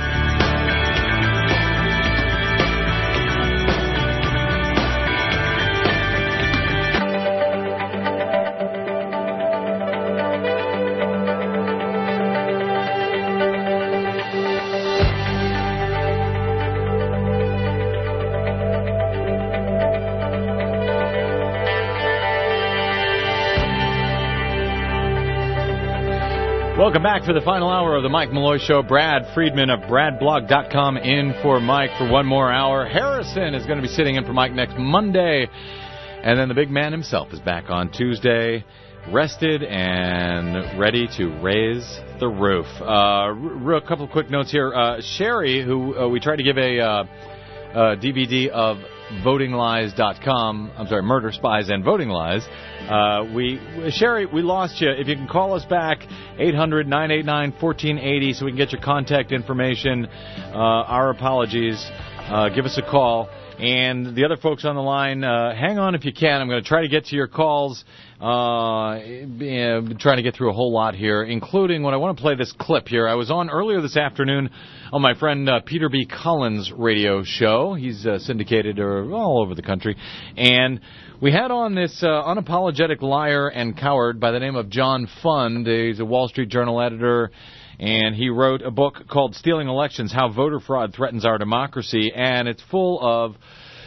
Welcome back for the final hour of the Mike Malloy Show. Brad Friedman of brad blog dot com in for Mike for one more hour. Harrison is going to be sitting in for Mike next Monday. And then the big man himself is back on Tuesday, rested and ready to raise the roof. Uh, real couple of quick notes here. Uh, Sherry, who uh, we tried to give a uh, uh, D V D of voting lies dot com, I'm sorry, Murder, Spies, and Voting Lies. Uh, we, Sherry, we lost you. If you can call us back, eight hundred, nine eight nine, one four eight zero, so we can get your contact information. Uh, our apologies. Uh, give us a call. And the other folks on the line, uh, hang on if you can. I'm going to try to get to your calls. Uh, yeah, trying to get through a whole lot here, including when I want to play this clip here. I was on earlier this afternoon on my friend uh, Peter B. Collins' radio show. He's uh, syndicated uh, all over the country. And we had on this uh, unapologetic liar and coward by the name of John Fund. He's a Wall Street Journal editor. And he wrote a book called Stealing Elections, How Voter Fraud Threatens Our Democracy. And it's full of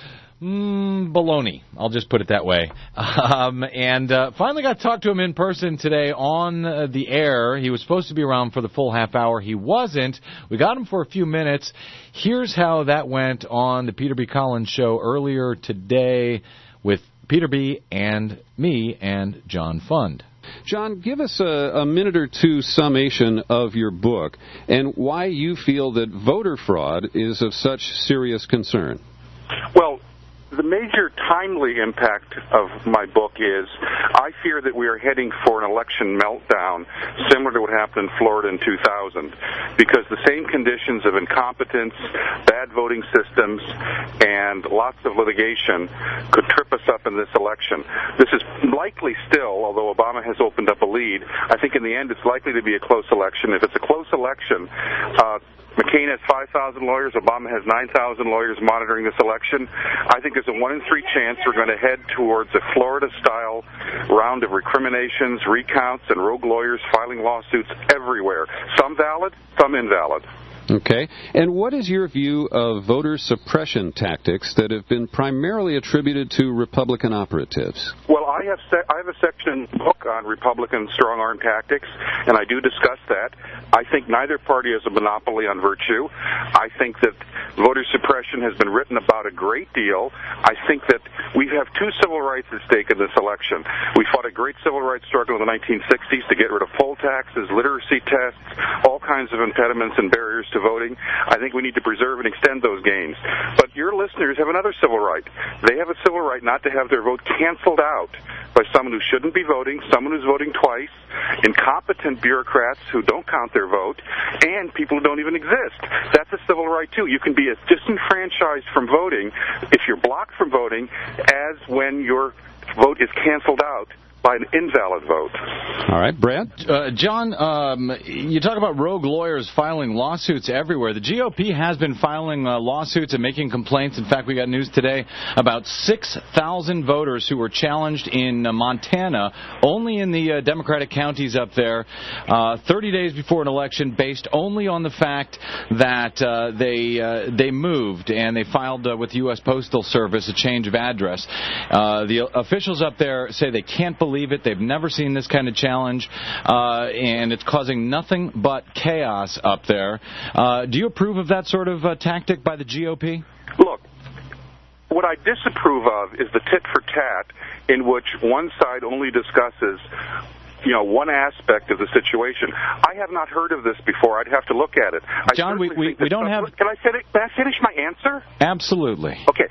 mm, baloney. I'll just put it that way. Um, and uh, finally got to talk to him in person today on uh, the air. He was supposed to be around for the full half hour. He wasn't. We got him for a few minutes. Here's how that went on the Peter B. Collins Show earlier today with Peter B. and me and John Fund. John, give us a, a minute or two summation of your book and why you feel that voter fraud is of such serious concern. Well, the major timely impact of my book is I fear that we are heading for an election meltdown similar to what happened in Florida in two thousand, because the same conditions of incompetence, bad voting systems, and lots of litigation could trip us up in this election. This is likely still, although Obama has opened up a lead, I think in the end it's likely to be a close election. If it's a close election, uh, McCain has five thousand lawyers. Obama has nine thousand lawyers monitoring this election. I think there's a one in three chance we're going to head towards a Florida-style round of recriminations, recounts, and rogue lawyers filing lawsuits everywhere. Some valid, some invalid. Okay. And what is your view of voter suppression tactics that have been primarily attributed to Republican operatives? Well, I have se- I have a section in the book on Republican strong-arm tactics, and I do discuss that. I think neither party has a monopoly on virtue. I think that voter suppression has been written about a great deal. I think that we have two civil rights at stake in this election. We fought a great civil rights struggle in the nineteen sixties to get rid of poll taxes, literacy tests, all kinds of impediments and barriers to voting. I think we need to preserve and extend those gains. But your listeners have another civil right. They have a civil right not to have their vote canceled out by someone who shouldn't be voting, someone who's voting twice, incompetent bureaucrats who don't count their vote, and people who don't even exist. That's a civil right, too. You can be as disenfranchised from voting if you're blocked from voting as when your vote is canceled out by an invalid vote. All right, Brad? Uh, John, um, you talk about rogue lawyers filing lawsuits everywhere. The G O P has been filing uh, lawsuits and making complaints. In fact, we got news today about six thousand voters who were challenged in uh, Montana, only in the uh, Democratic counties up there, uh, thirty days before an election, based only on the fact that uh, they uh, they moved and they filed uh, with the U S Postal Service a change of address. Uh, the officials up there say they can't believe Believe it. They've never seen this kind of challenge, uh, and it's causing nothing but chaos up there. Uh, do you approve of that sort of uh, tactic by the G O P? Look, what I disapprove of is the tit for tat in which one side only discusses you know, one aspect of the situation. I have not heard of this before. I'd have to look at it. I John, we, we, we don't have... Can I, finish, can I finish my answer? Absolutely. Okay.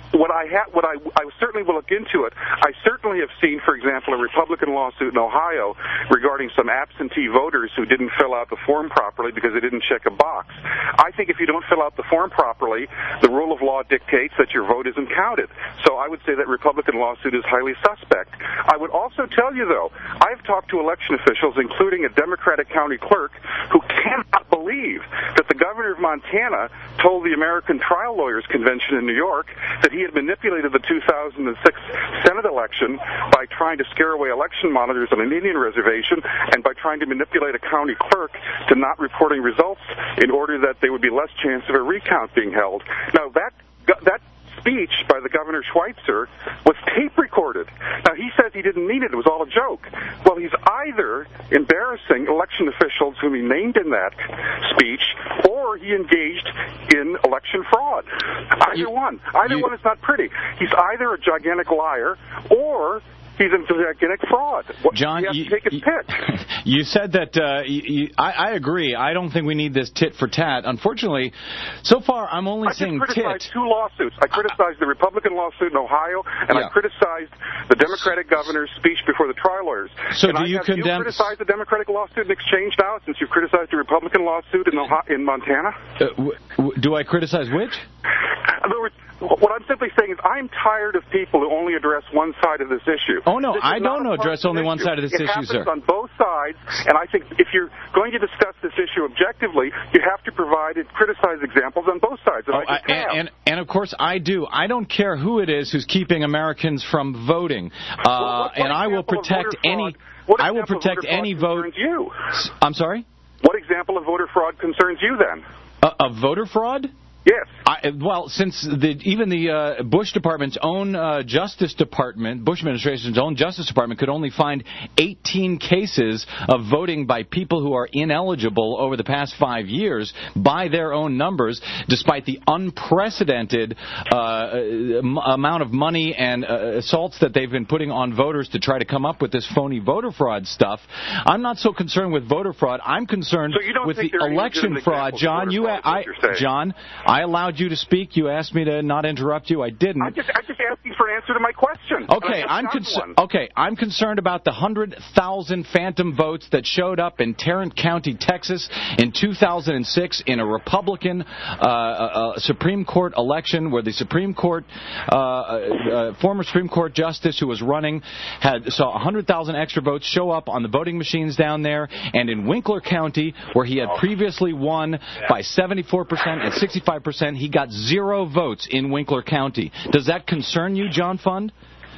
what I ha- what I I certainly will look into it. I certainly have seen, for example, a Republican lawsuit in Ohio regarding some absentee voters who didn't fill out the form properly because they didn't check a box. I think if you don't fill out the form properly, the rule of law dictates that your vote isn't counted. So I would say that Republican lawsuit is highly suspect. I would also tell you, though, I've talked to election officials, including a Democratic county clerk, who cannot believe that the governor of Montana told the American Trial Lawyers Convention in New York that he had manipulated the two thousand six Senate election by trying to scare away election monitors on an Indian reservation and by trying to manipulate a county clerk to not reporting results in order that there would be less chance of a recount being held. Now, that that speech by the Governor Schweitzer was tape recorded. Now, he says he didn't mean it. It was all a joke. Well, he's either embarrassing election officials whom he named in that speech, or he engaged in election fraud. Either you, one. Either you, one is not pretty. He's either a gigantic liar or he's a gigantic fraud. John, he has you, to take his you, pick. You said that, uh, you, you, I, I agree. I don't think we need this tit for tat. Unfortunately, so far I'm only I saying just criticized tit. two lawsuits. I criticized the Republican lawsuit in Ohio, and yeah. I criticized the Democratic governor's speech before the trial lawyers. So Can do I you have condemn... you criticize the Democratic lawsuit in exchange now, since you've criticized the Republican lawsuit in, Ohio, in Montana? Uh, w- w- do I criticize which? In other words, what I'm simply saying is I'm tired of people who only address one side of this issue. Oh, no, this I don't address only one issue. side of this it issue, happens sir. on both sides, and I think if you're going to discuss this issue objectively, you have to provide and criticize examples on both sides. And, oh, I just I, have. and, and, of course, I do. I don't care who it is who's keeping Americans from voting. Uh, well, what, what and I will protect any... I will protect any vote... You? I'm sorry? What example of voter fraud concerns you, then? Uh, of voter fraud? Yes. I, well, since the, even the uh, Bush Department's own uh, Justice Department, Bush administration's own Justice Department, could only find eighteen cases of voting by people who are ineligible over the past five years by their own numbers, despite the unprecedented uh, m- amount of money and uh, assaults that they've been putting on voters to try to come up with this phony voter fraud stuff. I'm not so concerned with voter fraud. I'm concerned so you don't with think the there are election fraud. John, you, fraud, I, John, I allowed you to speak. You asked me to not interrupt you. I didn't. I just, I just asked you for an answer to my question. Okay, I'm concerned. Okay, I'm concerned about the hundred thousand phantom votes that showed up in Tarrant County, Texas, in two thousand six in a Republican uh, uh, Supreme Court election, where the Supreme Court, uh, uh, former Supreme Court justice who was running, had saw one hundred thousand extra votes show up on the voting machines down there, and in Winkler County, where he had previously won by seventy-four percent and sixty-five percent, he got zero votes in Winkler County. Does that concern you, John Fund?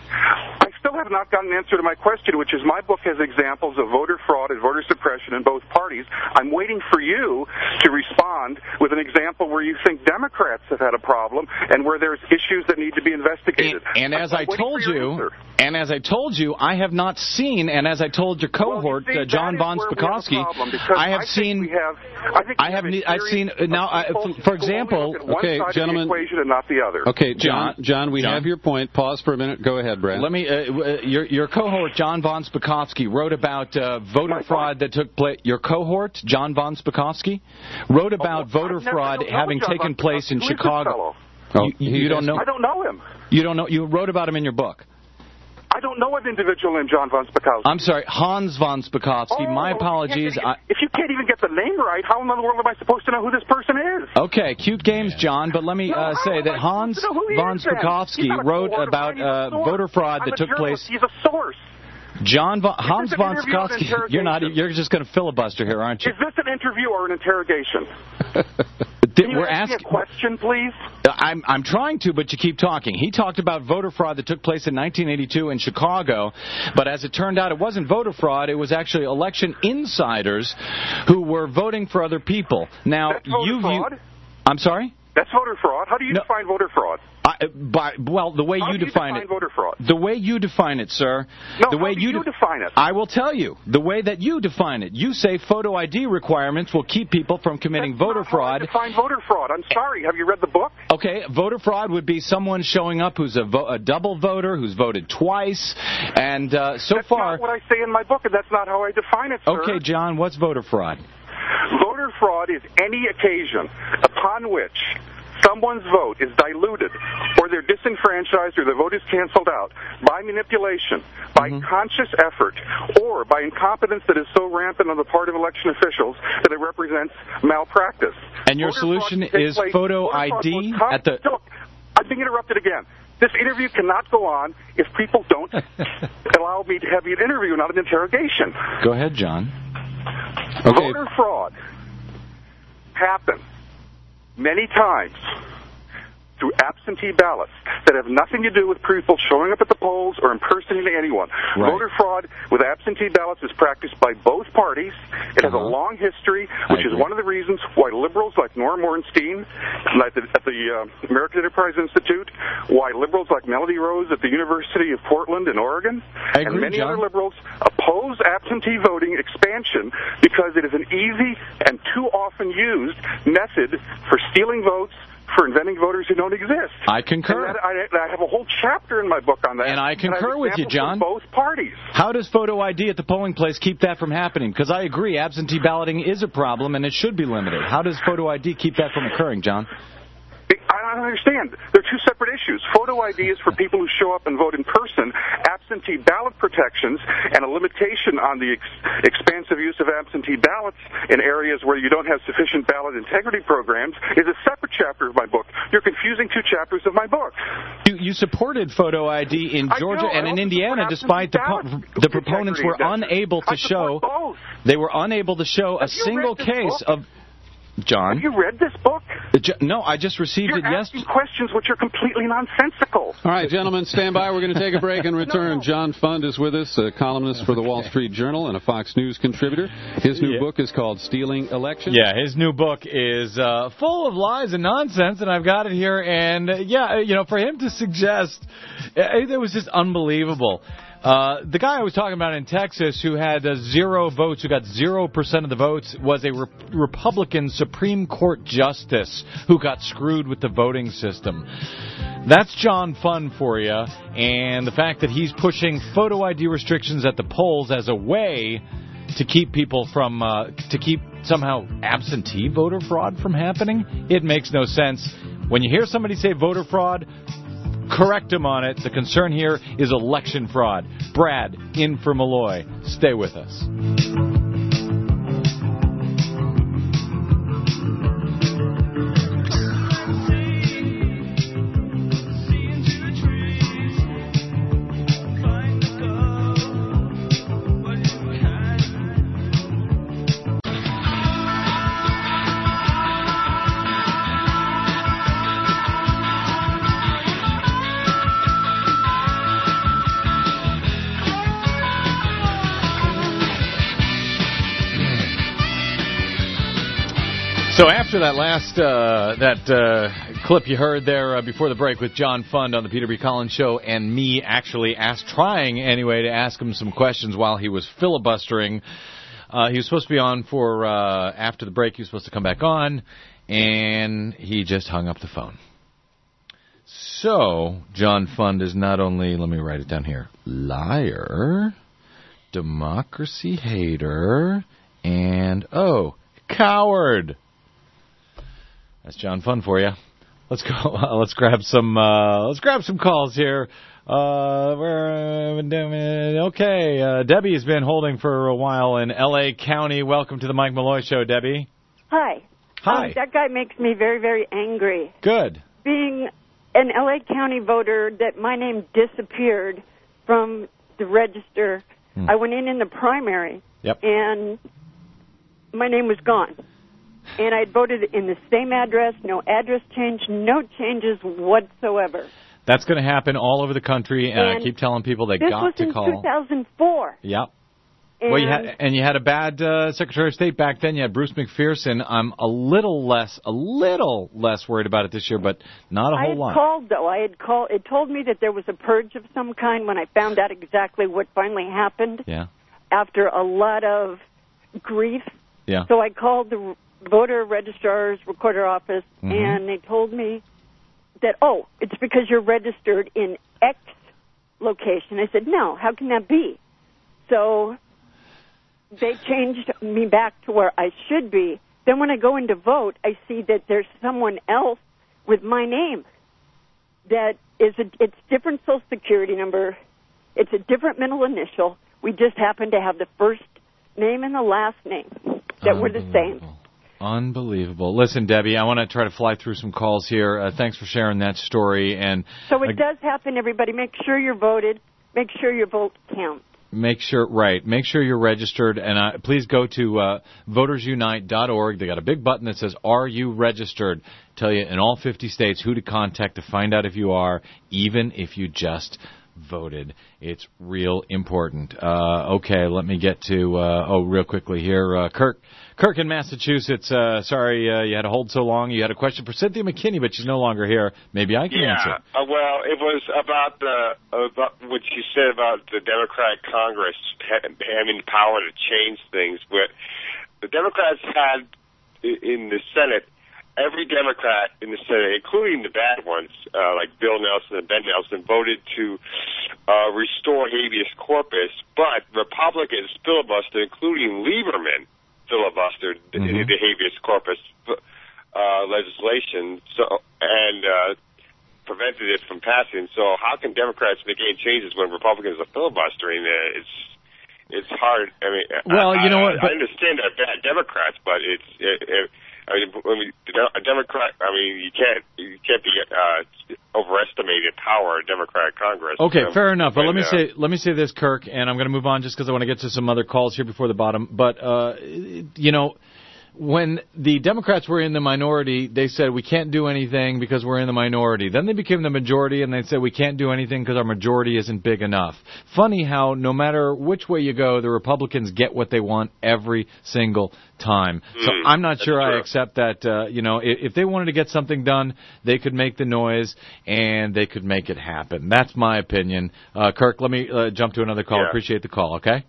I still have not gotten an answer to my question, which is my book has examples of voter fraud and voter suppression in both parties. I'm waiting for you to respond with an example where you think Democrats have had a problem and where there's issues that need to be investigated. And, and as I'm I told you, answer. and as I told you, I have not seen, and as I told your cohort, well, you see, uh, John von Spakovsky, I have I seen. We have, I, think I have. Ne- I've seen uh, now. Uh, for, for example, okay, gentlemen. Equation and not the other. Okay, John. John, we John. have your point. Pause for a minute. Go ahead, Brad. Let me. Uh, your your cohort, John von Spakovsky, wrote about uh, voter fraud that took place. Your cohort, John von Spakovsky, wrote about oh, voter never, fraud having John taken von place in Who is this Chicago. Oh, you, you don't know? I don't know him. You don't know? You wrote about him in your book. I don't know an individual named John von Spakovsky. I'm sorry, Hans von Spakovsky. Oh, My apologies. If, I, if you can't even get the name right, how in the world am I supposed to know who this person is? Okay, cute games, John, but let me no, uh, say that Hans von Spakovsky wrote about uh, voter fraud that took place. He's a source. John von, Hans von Spakovsky. You're not. You're just going to filibuster here, aren't you? Is this an interview or an interrogation? Can you We're ask asking me a question, please. I'm I'm trying to, but you keep talking. He talked about voter fraud that took place in nineteen eighty-two in Chicago, but as it turned out, it wasn't voter fraud. It was actually election insiders who were voting for other people. Now, That's voter you fraud? view. I'm sorry? That's voter fraud. How do you No. define voter fraud? I, by, well, the way How you do you define, define it, voter fraud? the way you define it, sir. No, the way how do you, you de- define it? I will tell you the way that you define it. You say photo I D requirements will keep people from committing That's voter not how fraud. I define voter fraud. I'm sorry. Have you read the book? Okay, voter fraud would be someone showing up who's a, vo- a double voter, who's voted twice, and uh, so that's far. That's not what I say in my book, and that's not how I define it, sir. Okay, John, what's voter fraud? Voter fraud is any occasion upon which someone's vote is diluted, or they're disenfranchised, or their vote is canceled out by manipulation, by Mm-hmm. conscious effort, or by incompetence that is so rampant on the part of election officials that it represents malpractice. And your Voter solution fraud can take is place- photo voter I fraud D will come- at the... Look, I'm being interrupted again. This interview cannot go on if people don't allow me to have an interview, not an interrogation. Go ahead, John. Voter fraud happens many times through absentee ballots that have nothing to do with people showing up at the polls or impersonating anyone. Right. Voter fraud with absentee ballots is practiced by both parties. It has a long history, which is one of the reasons why liberals like Norm Ornstein at the, at the uh, American Enterprise Institute, why liberals like Melody Rose at the University of Portland in Oregon, I and agree, many John. other liberals oppose absentee voting expansion because it is an easy and too often used method for stealing votes, for inventing voters who don't exist. I concur. And that, I, I have a whole chapter in my book on that. And I concur have with you, examples John. from both parties. How does photo I D at the polling place keep that from happening? Because I agree, absentee balloting is a problem and it should be limited. How does photo I D keep that from occurring, John? I don't understand. They're two separate issues. Photo I D is for people who show up and vote in person. Absentee ballot protections and a limitation on the ex- expansive use of absentee ballots in areas where you don't have sufficient ballot integrity programs is a separate chapter of my book. You're confusing two chapters of my book. You, you supported photo I D in I Georgia know, I and in also Indiana, support despite the absentee po- the proponents were integrity. unable to I support show both. they were unable to show a Have you single read this case book? of John. Have you read this book? Uh, Jo- No, I just received You're it yesterday. asking questions which are completely nonsensical. All right, gentlemen, stand by. We're going to take a break and return. John Fund is with us, a columnist for the Wall Street Journal and a Fox News contributor. His new Yeah. book is called Stealing Elections. Yeah, his new book is uh, full of lies and nonsense, and I've got it here. And, uh, yeah, you know, for him to suggest, uh, it was just unbelievable. Uh, the guy I was talking about in Texas who had uh, zero votes, who got zero percent of the votes, was a re- Republican Supreme Court justice who got screwed with the voting system. That's John Fund for you, and the fact that he's pushing photo I D restrictions at the polls as a way to keep people from, uh, to keep somehow absentee voter fraud from happening, it makes no sense. When you hear somebody say voter fraud, correct him on it. The concern here is election fraud. Brad, in for Malloy. Stay with us. So after that last uh, that uh, clip you heard there uh, before the break with John Fund on the Peter B. Collins Show, and me actually asked, trying anyway, to ask him some questions while he was filibustering. Uh, he was supposed to be on for uh, after the break. He was supposed to come back on, and he just hung up the phone. So John Fund is not only, let me write it down here, liar, democracy hater, and oh, coward. That's John Fund for you. Let's go. Uh, let's grab some. Uh, let's grab some calls here. Uh, we're, okay, uh, Debbie has been holding for a while in L A County. Welcome to the Mike Malloy Show, Debbie. Hi. Hi. Um, that guy makes me very, very angry. Good. Being an L A County voter, that my name disappeared from the register. Hmm. I went in in the primary, Yep. and my name was gone. And I had voted in the same address, no address change, no changes whatsoever. That's going to happen all over the country, and, And I keep telling people they this got was to in call. two thousand four. Yep. And Well, you had, and you had a bad uh, Secretary of State back then. You had Bruce McPherson. I'm a little less, a little less worried about it this year, but not a I whole had lot. called, though. I had called. It told me that there was a purge of some kind when I found out exactly what finally happened. Yeah. After a lot of grief. Yeah. So I called the voter registrar's recorder office, Mhm. and they told me that, oh, it's because you're registered in X location. I said, no, how can that be? So they changed me back to where I should be. Then when I go in to vote, I see that there's someone else with my name. That is a, it's different Social Security number. It's a different middle initial. We just happen to have the first name and the last name that were the same. Unbelievable. Listen, Debbie, I want to try to fly through some calls here. Uh, thanks for sharing that story. And So it uh, does happen, everybody. Make sure you're voted. Make sure your vote counts. Make sure, right, make sure you're registered, and uh, please go to uh, voters unite dot org. They got a big button that says, Are you registered? Tell you in all fifty states who to contact to find out if you are, even if you just voted. It's real important. Uh, okay, let me get to, uh, oh, real quickly here. Uh, Kirk Kirk in Massachusetts, uh, sorry uh, you had to hold so long. You had a question for Cynthia McKinney, but she's no longer here. Maybe I can yeah, answer. Uh, well, it was about the about what you said about the Democratic Congress having the power to change things. But the Democrats had in the Senate, every Democrat in the Senate, including the bad ones, uh, like Bill Nelson and Ben Nelson, voted to uh, restore habeas corpus, but Republicans filibustered, including Lieberman, filibustered mm-hmm. the habeas corpus uh, legislation, so and uh, prevented it from passing. So how can Democrats make any changes when Republicans are filibustering? Uh, it's it's hard. I mean, well, I, you know I, what? I understand they're bad Democrats, but it's. It, it, I mean, when we, a Democrat. I mean, you can't you can't be uh, overestimated power of Democratic Congress. Okay, um, fair enough. But and, let me uh, say let me say this, Kirk, and I'm going to move on just because I want to get to some other calls here before the bottom. But uh, you know, when the Democrats were in the minority, they said we can't do anything because we're in the minority. Then they became the majority, and they said we can't do anything because our majority isn't big enough. Funny how no matter which way you go, the Republicans get what they want every single time. So Mm, I'm not sure true. I accept that. Uh, you know, if, if they wanted to get something done, they could make the noise and they could make it happen. That's my opinion. Uh, Kirk, let me uh, jump to another call. Yeah. Appreciate the call. Okay.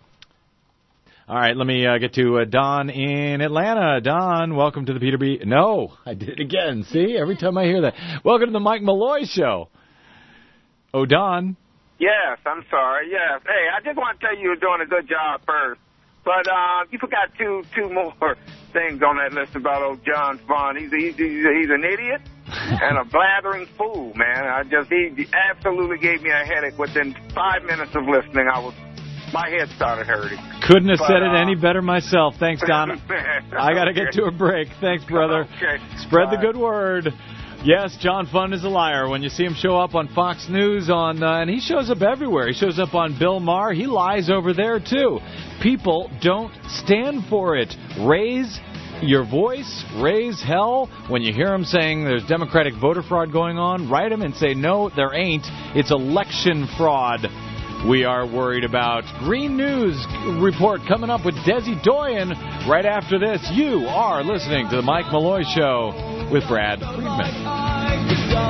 All right, let me uh, get to uh, Don in Atlanta. Don, welcome to the Peter B. No, I did it again. See, every time I hear that. Welcome to the Mike Malloy Show. Oh, Don. Yes, I'm sorry. Yes. Hey, I just want to tell you you're doing a good job first. But uh, you forgot two two more things on that list about old John Fund. He's, he's, he's, he's an idiot and a blathering fool, man. I just He absolutely gave me a headache. Within five minutes of listening, I was my head started hurting. Couldn't have But, said it uh, any better myself. Thanks, Don. I got to get to a break. Thanks, brother. Okay. Spread Bye. the good word. Yes, John Fund is a liar. When you see him show up on Fox News, on uh, and he shows up everywhere. He shows up on Bill Maher. He lies over there, too. People don't stand for it. Raise your voice, raise hell. When you hear him saying there's Democratic voter fraud going on, write him and say, no, there ain't. It's election fraud we are worried about. Green News report coming up with Desi Doyen right after this. You are listening to the Mike Malloy Show with Brad Friedman.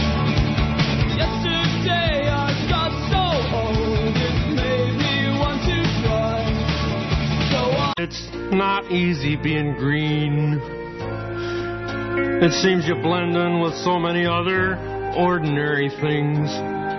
It's not easy being green. It seems you blend in with so many other ordinary things.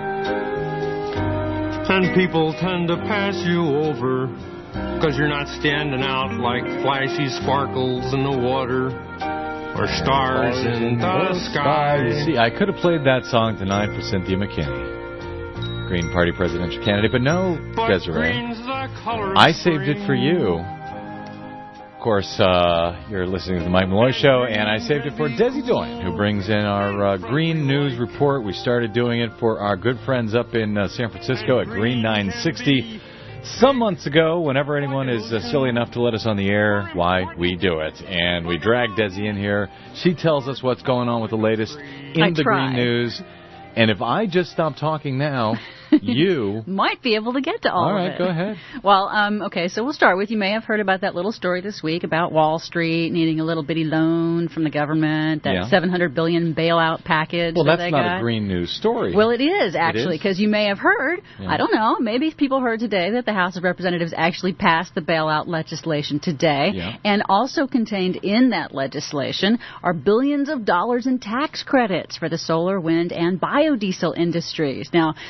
And people tend to pass you over because you're not standing out like flashy sparkles in the water or stars in the sky. See, I could have played that song tonight for Cynthia McKinney, Green Party presidential candidate, but no, But Desiree. green's the color of I saved it for spring. you. Of course, uh, you're listening to the Mike Malloy Show, and I saved it for Desi Doyen, who brings in our uh, Green News Report. We started doing it for our good friends up in uh, San Francisco at Green nine sixty. Some months ago, whenever anyone is uh, silly enough to let us on the air, why, we do it. And we drag Desi in here. She tells us what's going on with the latest in I the try. Green News. And if I just stop talking now, you... might be able to get to all, All right, of it. go ahead. Well, um, okay, so we'll start with, you may have heard about that little story this week about Wall Street needing a little bitty loan from the government, that Yeah. seven hundred billion dollars bailout package Well, that that's they not got. a Green News story. Well, it is, actually, is? because you may have heard, Yeah. I don't know, maybe people heard today that the House of Representatives actually passed the bailout legislation today. Yeah. And also contained in that legislation are billions of dollars in tax credits for the solar, wind, and biodiesel industries. Now, Yay! they've been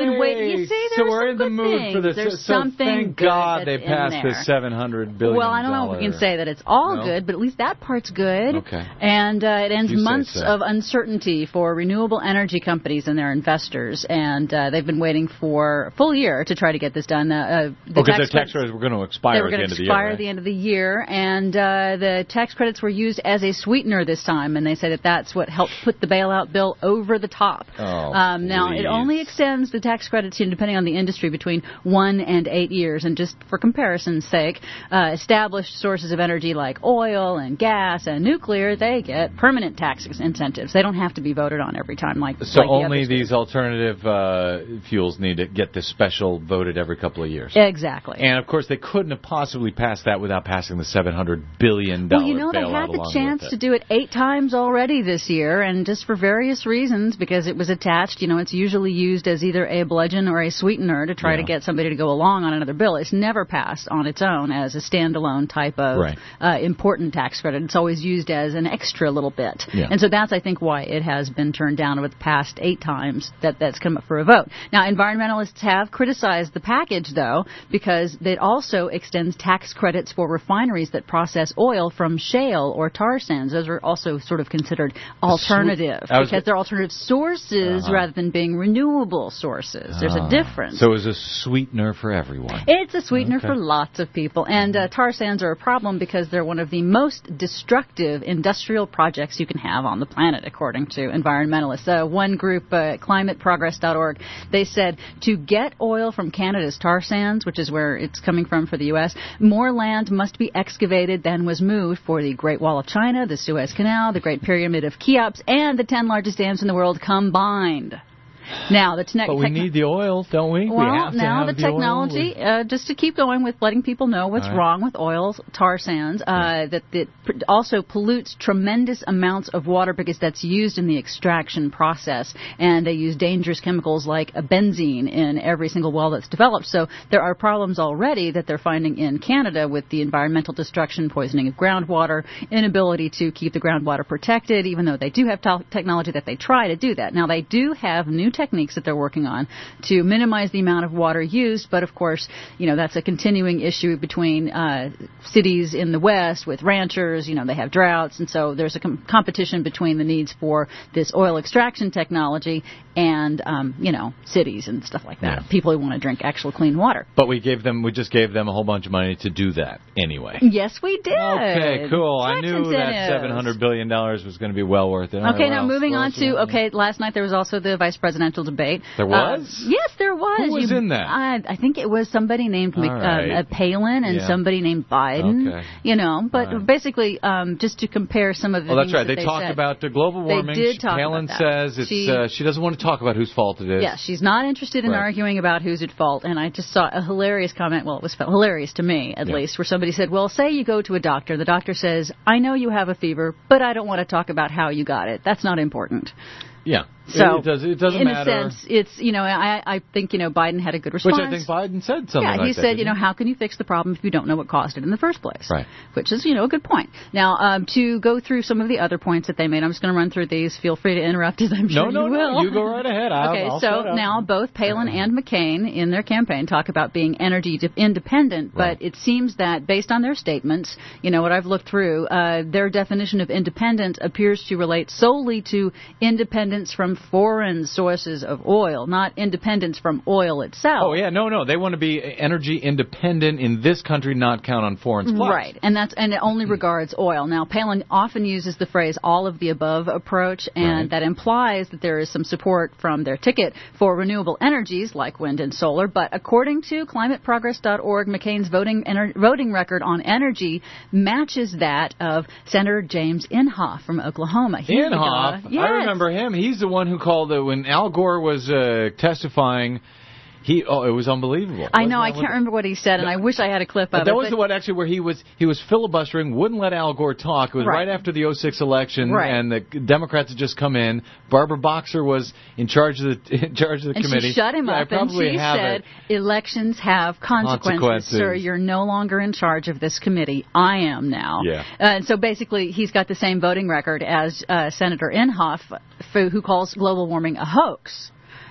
been waiting. You see, so there's we're some in the good mood things. for this. There's so something thank good God that's they in passed there. this seven hundred billion. Well, I don't know if we can say that it's all No? good, but at least that part's good. Okay. And uh, it ends You say months so. of uncertainty for renewable energy companies and their investors, and uh, they've been waiting for a full year to try to get this done. Uh, uh, the Because their tax tax credits- credits were going to expire they were at the going end to of the year. expire right? at the end of the year, and uh, the tax credits were used as a sweetener this time, and they say that that's what helped put the bailout bill over the top. Oh, um, now, it please. only extends the tax credits, you know, depending on the industry, between one and eight years. And just for comparison's sake, uh, established sources of energy like oil and gas and nuclear, they get permanent tax incentives. They don't have to be voted on every time like So like the only others. these alternative uh, fuels need to get this special voted every couple of years. Exactly. And of course, they couldn't have possibly passed that without passing the seven hundred billion dollars Well, you know, they bailout had the along chance with to it. do it eight times already this year, and just for various reasons, because it was attached, you know, it's usually used as either a bludgeon or a sweetener to try Yeah. to get somebody to go along on another bill. It's never passed on its own as a standalone type of Right. uh, important tax credit. It's always used as an extra little bit. Yeah. And so that's, I think, why it has been turned down over the past eight times that that's come up for a vote. Now, environmentalists have criticized the package, though, because it also extends tax credits for refineries that process oil from shale or tar sands. Those are also sort of considered alternative I was- because they're alternative sources Uh-huh. rather than being renewable sources. There's Ah. a difference. So it was a sweetener for everyone. It's a sweetener Okay. for lots of people. And uh, tar sands are a problem because they're one of the most destructive industrial projects you can have on the planet, according to environmentalists. Uh, one group, uh, climate progress dot org, they said to get oil from Canada's tar sands, which is where it's coming from for the U S, more land must be excavated than was moved for the Great Wall of China, the Suez Canal, the Great Pyramid of Cheops, and the ten largest dams in the world combined. Now, the te- But we techn- need the oil, don't we? well, we have to now have the oil. technology, uh, just to keep going with letting people know what's All right. wrong with oil, tar sands, uh, that it pr- also pollutes tremendous amounts of water because that's used in the extraction process, and they use dangerous chemicals like a benzene in every single well that's developed. So there are problems already that they're finding in Canada with the environmental destruction, poisoning of groundwater, inability to keep the groundwater protected, even though they do have to- technology that they try to do that. Now, they do have new techniques that they're working on to minimize the amount of water used, but of course, you know, that's a continuing issue between uh, cities in the West with ranchers. You know, they have droughts, and so there's a com- competition between the needs for this oil extraction technology and, um, you know, cities and stuff like that. Yeah. People who want to drink actual clean water. But we gave them, we just gave them a whole bunch of money to do that anyway. Yes, we did. Okay, cool. I Tax knew that incentives. seven hundred billion dollars was going to be well worth it. All Okay, right, now what else? moving What on else you to, want? okay, last night there was also the vice presidential debate. There was? Uh, yes, there was. Who was You- in that? I, I think it was somebody named All Mc, right. um, uh, Palin and Yeah. somebody named Biden. Okay. You know, but All right. basically, um, just to compare some of the Oh, that's things right. that They they talked said. about uh, global They warming. did She- talk Palin about that. says it's She- uh, she doesn't want to talk about whose fault it is. Yeah, she's not interested in Right. arguing about who's at fault. And I just saw a hilarious comment. Well, it was hilarious to me, at Yeah. least, where somebody said, well, say you go to a doctor. The doctor says, I know you have a fever, but I don't want to talk about how you got it. That's not important. Yeah. So, it, it does. It doesn't in matter. a sense, it's, you know, I, I think, you know, Biden had a good Which response. I think Biden said something Yeah, like he that. said, didn't you know, he? how can you fix the problem if you don't know what caused it in the first place? Right. Which is, you know, a good point. Now, um, to go through some of the other points that they made, I'm just going to run through these. Feel free to interrupt as I'm No, sure no, you no. will. You go right ahead. I'll, okay, I'll so shut up. now both Palin and McCain in their campaign talk about being energy de- independent, but Right. it seems that based on their statements, you know, what I've looked through, uh, their definition of independent appears to relate solely to independence from foreign sources of oil, not independence from oil itself. Oh yeah, no, no. They want to be energy independent in this country, not count on foreign supplies. Right, and that's and it only regards oil. Now, Palin often uses the phrase "all of the above" approach, and Right. that implies that there is some support from their ticket for renewable energies like wind and solar. But according to climate progress dot org, McCain's voting ener- voting record on energy matches that of Senator James Inhofe from Oklahoma. He's the guy- Inhofe, yes. I remember him. He's the one who called it when Al Gore was uh, testifying. He oh, it was unbelievable. I know. Wasn't I that can't what- remember what he said, and I wish I had a clip of That it. was but- the one actually where he was he was filibustering, wouldn't let Al Gore talk. It was Right. right, after the oh six election, Right. and the Democrats had just come in. Barbara Boxer was in charge of the in charge of the and committee. she shut him Yeah, I up, and probably she have said, it. elections have consequences, Consequences. sir. You're no longer in charge of this committee. I am now. Yeah. Uh, and so basically, he's got the same voting record as uh, Senator Inhofe, f- who calls global warming a hoax.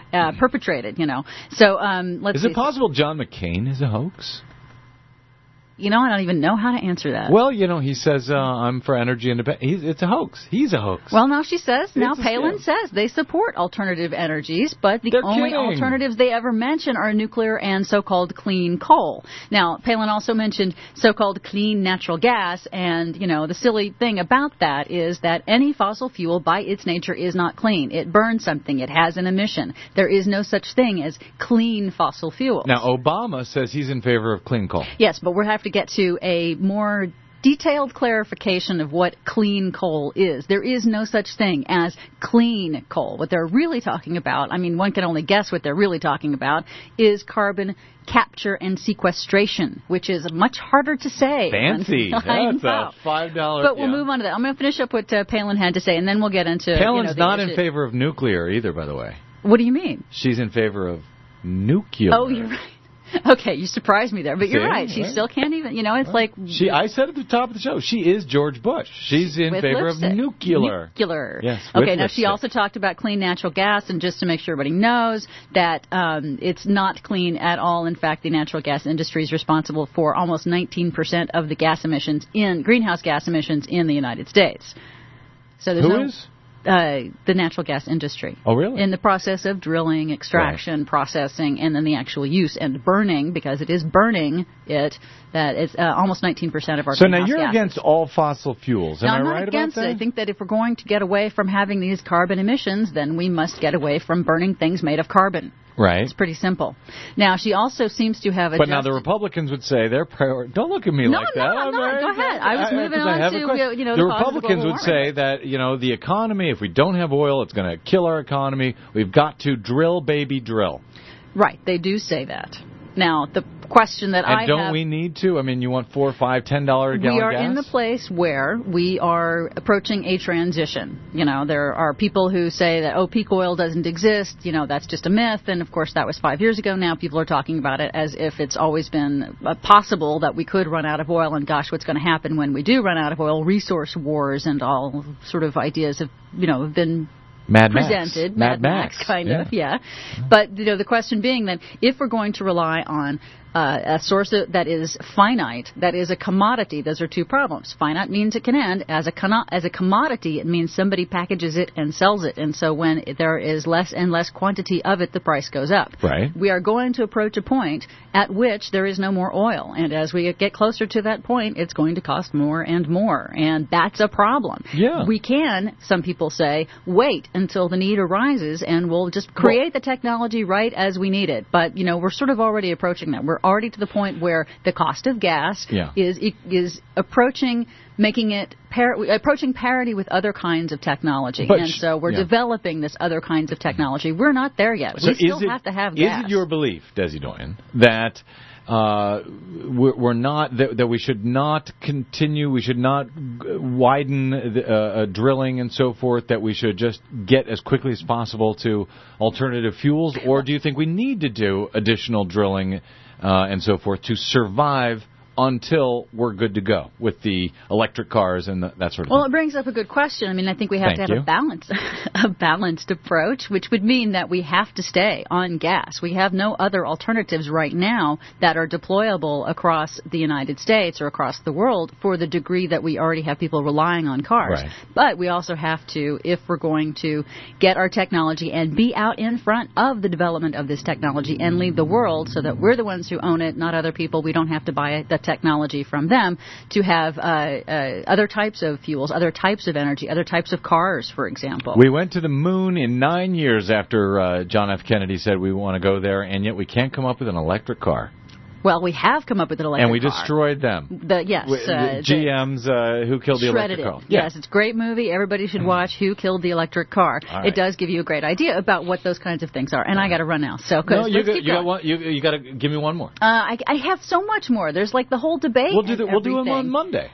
uh, perpetrated. You know, so um, let's. Is see. it possible John McCain is a hoax? You know, I don't even know how to answer that. Well, you know, he says, uh, I'm for energy independence. It's a hoax. He's a hoax. Well, now she says, now It's a Palin scam. says they support alternative energies, but the They're only kidding. alternatives they ever mention are nuclear and so-called clean coal. Now, Palin also mentioned so-called clean natural gas, and, you know, the silly thing about that is that any fossil fuel by its nature is not clean. It burns something. It has an emission. There is no such thing as clean fossil fuels. Now, Obama says he's in favor of clean coal. Yes, but we'll have to get to a more detailed clarification of what clean coal is. There is no such thing as clean coal. What they're really talking about, I mean, one can only guess what they're really talking about, is carbon capture and sequestration, which is much harder to say. Fancy. I That's know. a five dollar. But we'll yeah. move on to that. I'm going to finish up what uh, Palin had to say, and then we'll get into. Palin's you know, the not in issue. favor of nuclear either, by the way. What do you mean? She's in favor of nuclear. Oh, you're right. Okay, you surprised me there, but you're See? right. She Right. still can't even. You know, it's like She, I said at the top of the show, she is George Bush. She's in with favor lipstick. of nuclear. Nuclear. Yes. with Okay, now she lipstick. also talked about clean natural gas, and just to make sure everybody knows that um, it's not clean at all. In fact, the natural gas industry is responsible for almost nineteen percent of the gas emissions in greenhouse gas emissions in the United States. So there's Who no, is? Uh, the natural gas industry. Oh, really? In the process of drilling, extraction, processing, and then the actual use and burning, because it is burning it, that it's uh, almost nineteen percent of our So now greenhouse you're gases. against all fossil fuels. Am No, I I'm not right against about it. that? I think that if we're going to get away from having these carbon emissions, then we must get away from burning things made of carbon. Right. It's pretty simple. Now, she also seems to have But now adjusted... the Republicans would say their priority. Don't look at me No, like no, that. no, I'm no, very- go ahead. I was I- moving 'cause I on have a to, question. you know, the the cause of Republicans global would warming. say that, you know, the economy, if we don't have oil, it's going to kill our economy. We've got to drill, baby, drill. Right, they do say that. Now, the question that And I don't have... we need to? I mean, you want four, five, ten dollar a gallon We are gas? in the place where we are approaching a transition. You know, there are people who say that, oh, peak oil doesn't exist. You know, that's just a myth. And, of course, that was five years ago. Now people are talking about it as if it's always been uh, possible that we could run out of oil. And, gosh, what's going to happen when we do run out of oil? Resource wars and all sort of ideas have, you know, have been Mad Max. presented. Mad Max, Max. kind Yeah. of, yeah. But, you know, the question being that if we're going to rely on uh, a source of, that is finite, that is a commodity, those are two problems. Finite means it can end. As a con- as a commodity, it means somebody packages it and sells it. And so when there is less and less quantity of it, the price goes up. Right. We are going to approach a point at which there is no more oil. And as we get closer to that point, it's going to cost more and more. And that's a problem. Yeah. We can, some people say, wait until the need arises and we'll just create the technology right as we need it. But, you know, we're sort of already approaching that. We're already to the point where the cost of gas Yeah. is is approaching making it par- approaching parity with other kinds of technology. But and sh- so we're yeah. developing this other kinds of technology. We're not there yet. So we still is it, have to have is gas. it your belief, Desi Doyen, that uh, we're, we're not that, that we should not continue, we should not g- widen the, uh, uh, drilling and so forth, that we should just get as quickly as possible to alternative fuels, or do you think we need to do additional drilling uh, and so forth to survive until we're good to go with the electric cars and the, that sort of Well, thing? it brings up a good question. I mean, I think we have Thank to have you. a balance, a balanced approach, which would mean that we have to stay on gas. We have no other alternatives right now that are deployable across the United States or across the world for the degree that we already have people relying on cars. Right. But we also have to, if we're going to get our technology and be out in front of the development of this technology and lead the world so that we're the ones who own it, not other people. We don't have to buy the technology from them, to have uh, uh, other types of fuels, other types of energy, other types of cars, for example. We went to the moon in nine years after uh, John F. Kennedy said we want to go there, and yet we can't come up with an electric car. Well, we have come up with an electric and we car. destroyed them. The, yes. W- Uh, G M's uh, Who Killed the shredded Electric it. Car. Yes, it's a great movie. Everybody should watch Who Killed the Electric Car. All right. It does give you a great idea about what those kinds of things are. And I got to run now. So, 'cause No, you let's got, keep you got going. one. You, you got to give me one more. Uh, I, I have so much more. There's like the whole debate. We'll do the, and we'll do them on everything. Monday.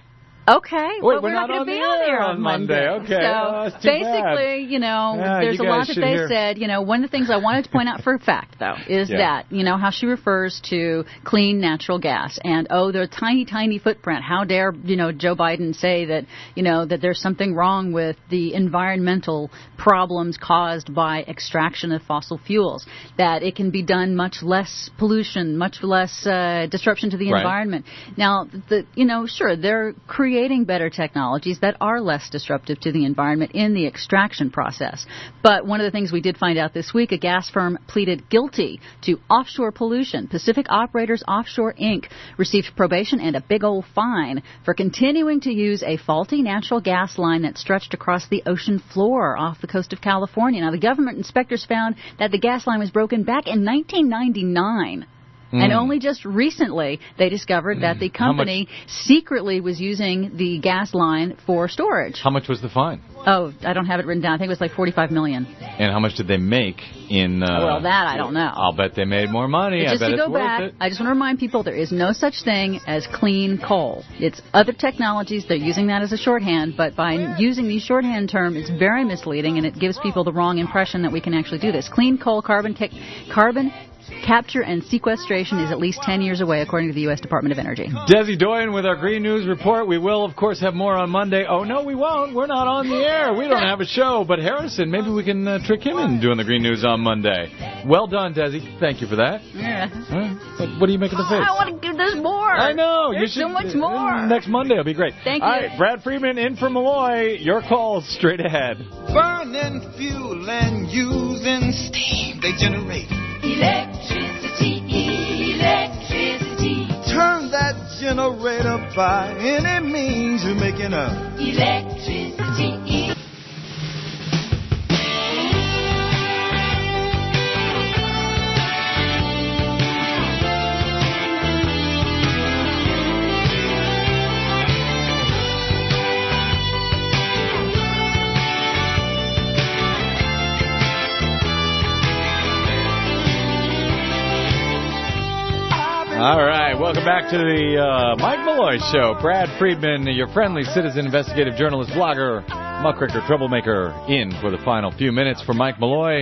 Okay, Wait, but we're not, not going on to be the on air there on Monday. Okay. So Oh, that's too basically, bad. you know, Yeah, there's you a lot guys that should they hear. said. You know, one of the things I wanted to point out for a fact, though, is Yeah. that, you know, how she refers to clean natural gas and, oh, the tiny, tiny footprint. How dare, you know, Joe Biden say that, you know, that there's something wrong with the environmental problems caused by extraction of fossil fuels, that it can be done much less pollution, much less uh, disruption to the Right. environment. Now, the, you know, sure, they're creating better technologies that are less disruptive to the environment in the extraction process. But one of the things we did find out this week, a gas firm pleaded guilty to offshore pollution. Pacific Operators Offshore Incorporated received probation and a big old fine for continuing to use a faulty natural gas line that stretched across the ocean floor off the coast of California. Now, the government inspectors found that the gas line was broken back in nineteen ninety-nine. And Mm. only just recently they discovered that the How much- company secretly was using the gas line for storage. How much was the fine? Oh, I don't have it written down. I think it was like forty-five million dollars. And how much did they make in... Uh, Well, that I don't know. I'll bet they made more money. But I just bet to it's go worth back, it. I just want to remind people there is no such thing as clean coal. It's other technologies. They're using that as a shorthand, but by using the shorthand term, it's very misleading, and it gives people the wrong impression that we can actually do this. Clean coal carbon ca- carbon capture and sequestration is at least ten years away, according to the U S Department of Energy. Desi Doyen with our Green News Report. We will, of course, have more on Monday. Oh, no, we won't. We're not on the air. We don't have a show. But Harrison, maybe we can uh, trick him into doing the Green News on Monday. Well done, Desi. Thank you for that. Yeah. Huh? What, what do you make of the face? I want to give this more. I know. There's you should, so much more. Next Monday will be great. Thank All you. right, Brad Friedman in for Malloy. Your calls straight ahead. Burning fuel and using steam, they generate Electricity, electricity, turn that generator by any means you're making up. electricity. All right, welcome back to the uh, Mike Malloy Show. Brad Friedman, your friendly citizen, investigative journalist, blogger, muckraker, troublemaker, in for the final few minutes for Mike Malloy.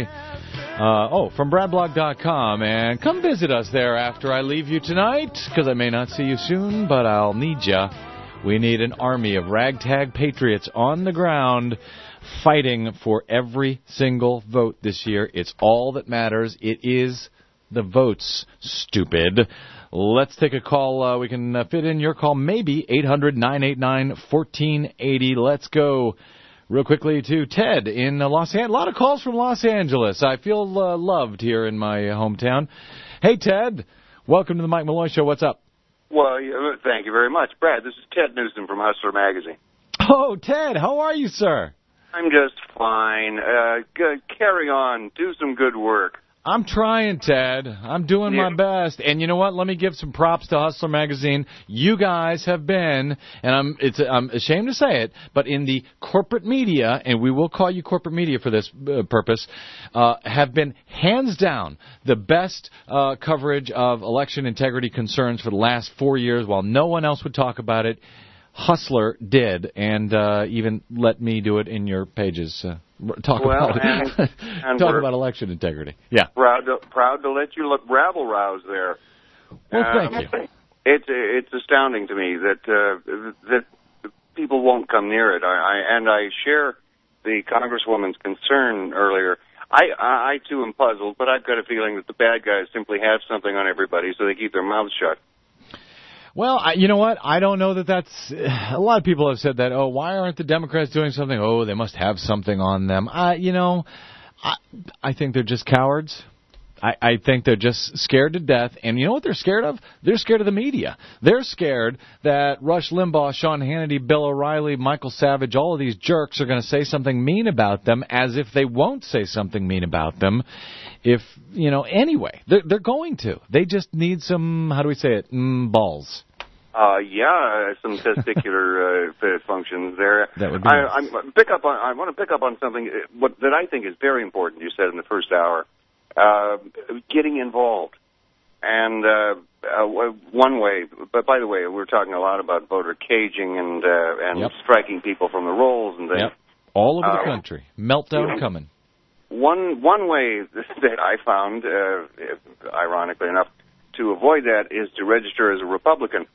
Uh, oh, from brad blog dot com. And come visit us there after I leave you tonight, because I may not see you soon, but I'll need ya. We need an army of ragtag patriots on the ground fighting for every single vote this year. It's all that matters. It is the votes, stupid. Let's take a call. Uh, we can uh, fit in your call, maybe, eight hundred, nine eight nine, one four eight zero. Let's go real quickly to Ted in uh, Los Angeles. A lot of calls from Los Angeles. I feel uh, loved here in my uh, hometown. Hey, Ted. Welcome to the Mike Malloy Show. What's up? Well, yeah, thank you very much. Brad, this is Ted Newsom from Hustler Magazine. Oh, Ted, how are you, sir? I'm just fine. Uh, good. Carry on. Do some good work. I'm trying, Ted. I'm doing Yeah. my best. And you know what? Let me give some props to Hustler Magazine. You guys have been, and I'm it's I'm ashamed to say it, but in the corporate media, and we will call you corporate media for this uh, purpose, uh, have been hands down the best uh, coverage of election integrity concerns for the last four years. While no one else would talk about it, Hustler did, and uh, even let me do it in your pages. Uh, talk Well, about and- and talk we're- about election integrity. Yeah. Proud to, proud to let you look rabble roused there. Well, Um, thank you. It's it's astounding to me that uh, that people won't come near it. I, I and I share the Congresswoman's concern earlier. I, I I too am puzzled, but I've got a feeling that the bad guys simply have something on everybody, so they keep their mouths shut. Well, I, you know what? I don't know that that's... A lot of people have said that, oh, why aren't the Democrats doing something? Oh, they must have something on them. Uh, you know, I, I think they're just cowards. I, I think they're just scared to death. And you know what they're scared of? They're scared of the media. They're scared that Rush Limbaugh, Sean Hannity, Bill O'Reilly, Michael Savage, all of these jerks are going to say something mean about them, as if they won't say something mean about them. If, you know, anyway, they're, they're going to. They just need some, how do we say it, mm, balls. Uh, yeah, some testicular uh, functions there. That would be I, nice. I'm pick up on. I want to pick up on something uh, what, that I think is very important. You said in the first hour, uh, getting involved. and uh, uh, one way, but by the way, we're talking a lot about voter caging and uh, and Yep. striking people from the rolls and things. Yep. All over the Uh, country. Meltdown coming. One one way that I found, uh, ironically enough, to avoid that is to register as a Republican.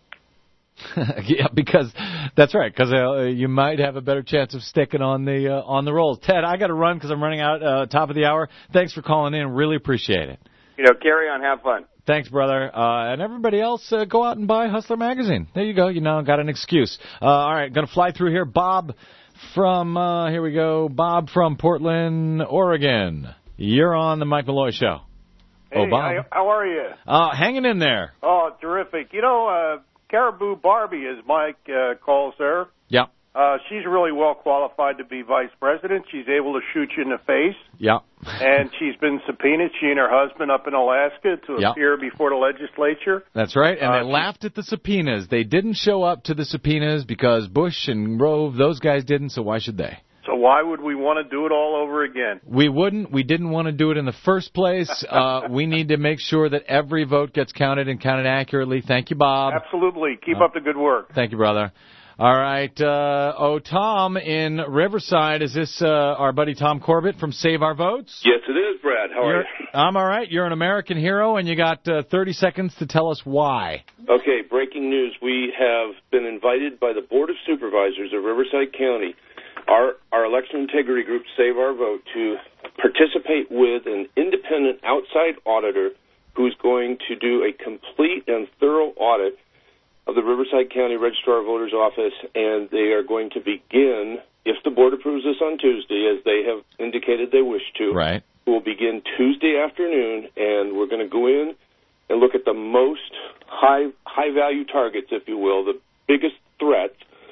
Yeah, because that's right. Because uh, you might have a better chance of sticking on the uh, on the rolls. Ted, I got to run because I'm running out. Uh, top of the hour. Thanks for calling in. Really appreciate it. You know, carry on, have fun. Thanks, brother. Uh, and everybody else, uh, go out and buy Hustler Magazine. There you go. You know, got an excuse. Uh, all right, going to fly through here. Bob from, uh, here we go, Bob from Portland, Oregon. You're on the Mike Malloy Show. Hey, oh, Bob. how, how are you? Uh, hanging in there. Oh, terrific. You know, uh, Caribou Barbie, as Mike uh, calls her, Yeah, uh, she's really well qualified to be vice president. She's able to shoot you in the face. yeah. And she's been subpoenaed, she and her husband, up in Alaska to Yeah. appear before the legislature. That's right, and Uh, they laughed at the subpoenas. They didn't show up to the subpoenas because Bush and Rove, those guys didn't, so why should they? So why would we want to do it all over again? We wouldn't. We didn't want to do it in the first place. Uh, we need to make sure that every vote gets counted and counted accurately. Thank you, Bob. Absolutely. Keep Uh, up the good work. Thank you, brother. All right. Uh, oh, Tom in Riverside. Is this uh, our buddy Tom Corbett from Save Our Votes? Yes, it is, Brad. How are You're- you? I'm all right. You're an American hero, and you got uh, thirty seconds to tell us why. Okay, breaking news. We have been invited by the Board of Supervisors of Riverside County, our, our election integrity group, Save Our Vote, to participate with an independent outside auditor who's going to do a complete and thorough audit of the Riverside County Registrar of Voters Office, and they are going to begin, if the board approves this on Tuesday, as they have indicated they wish to, Right. we'll begin Tuesday afternoon, and we're going to go in and look at the most high high value targets, if you will, the biggest threats,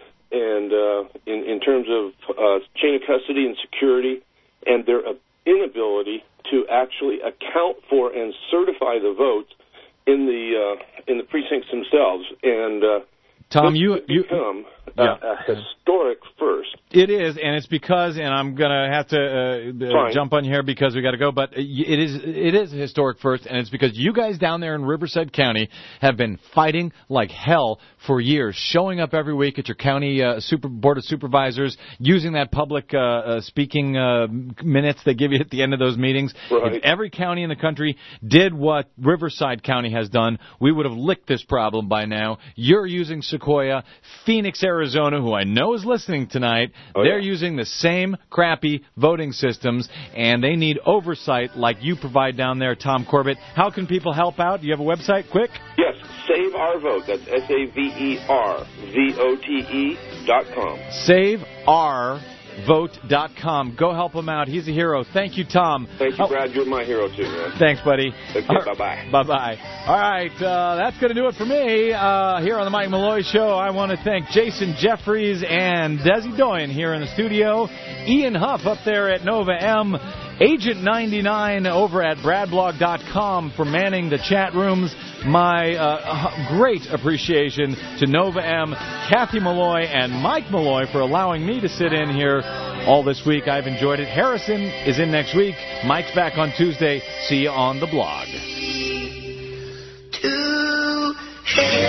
and uh, in, in terms of uh, chain of custody and security, and their inability to actually account for and certify the votes in the uh, in the precincts themselves, and uh, Tom, this you could you become Yeah. a, a historic first. It is, and it's because, and I'm gonna have to uh, uh, Fine. jump on you here because we got to go. But it is, it is a historic first, and it's because you guys down there in Riverside County have been fighting like hell for years, showing up every week at your county uh, super board of supervisors, using that public uh, uh, speaking uh, minutes they give you at the end of those meetings. Right. If every county in the country did what Riverside County has done, we would have licked this problem by now. You're using Sequoia, Phoenix, Arizona, who I know is listening tonight. Oh, They're yeah. using the same crappy voting systems, and they need oversight like you provide down there, Tom Corbett. How can people help out? Do you have a website? Quick. Yes, Save Our Vote. That's S A V E R V O T E dot com. Save our vote dot com. Go help him out. He's a hero. Thank you, Tom. Thank you, Oh, Brad. You're my hero, too, man. Thanks, buddy. Okay, All right. bye-bye. Bye-bye. All right, uh, that's going to do it for me. Uh, here on the Mike Malloy Show, I want to thank Jason Jeffries and Desi Doyen here in the studio, Ian Huff up there at Nova M, Agent ninety-nine over at brad blog dot com for manning the chat rooms. My uh, great appreciation to Nova M, Kathy Malloy, and Mike Malloy for allowing me to sit in here all this week. I've enjoyed it. Harrison is in next week. Mike's back on Tuesday. See you on the blog. Two hands.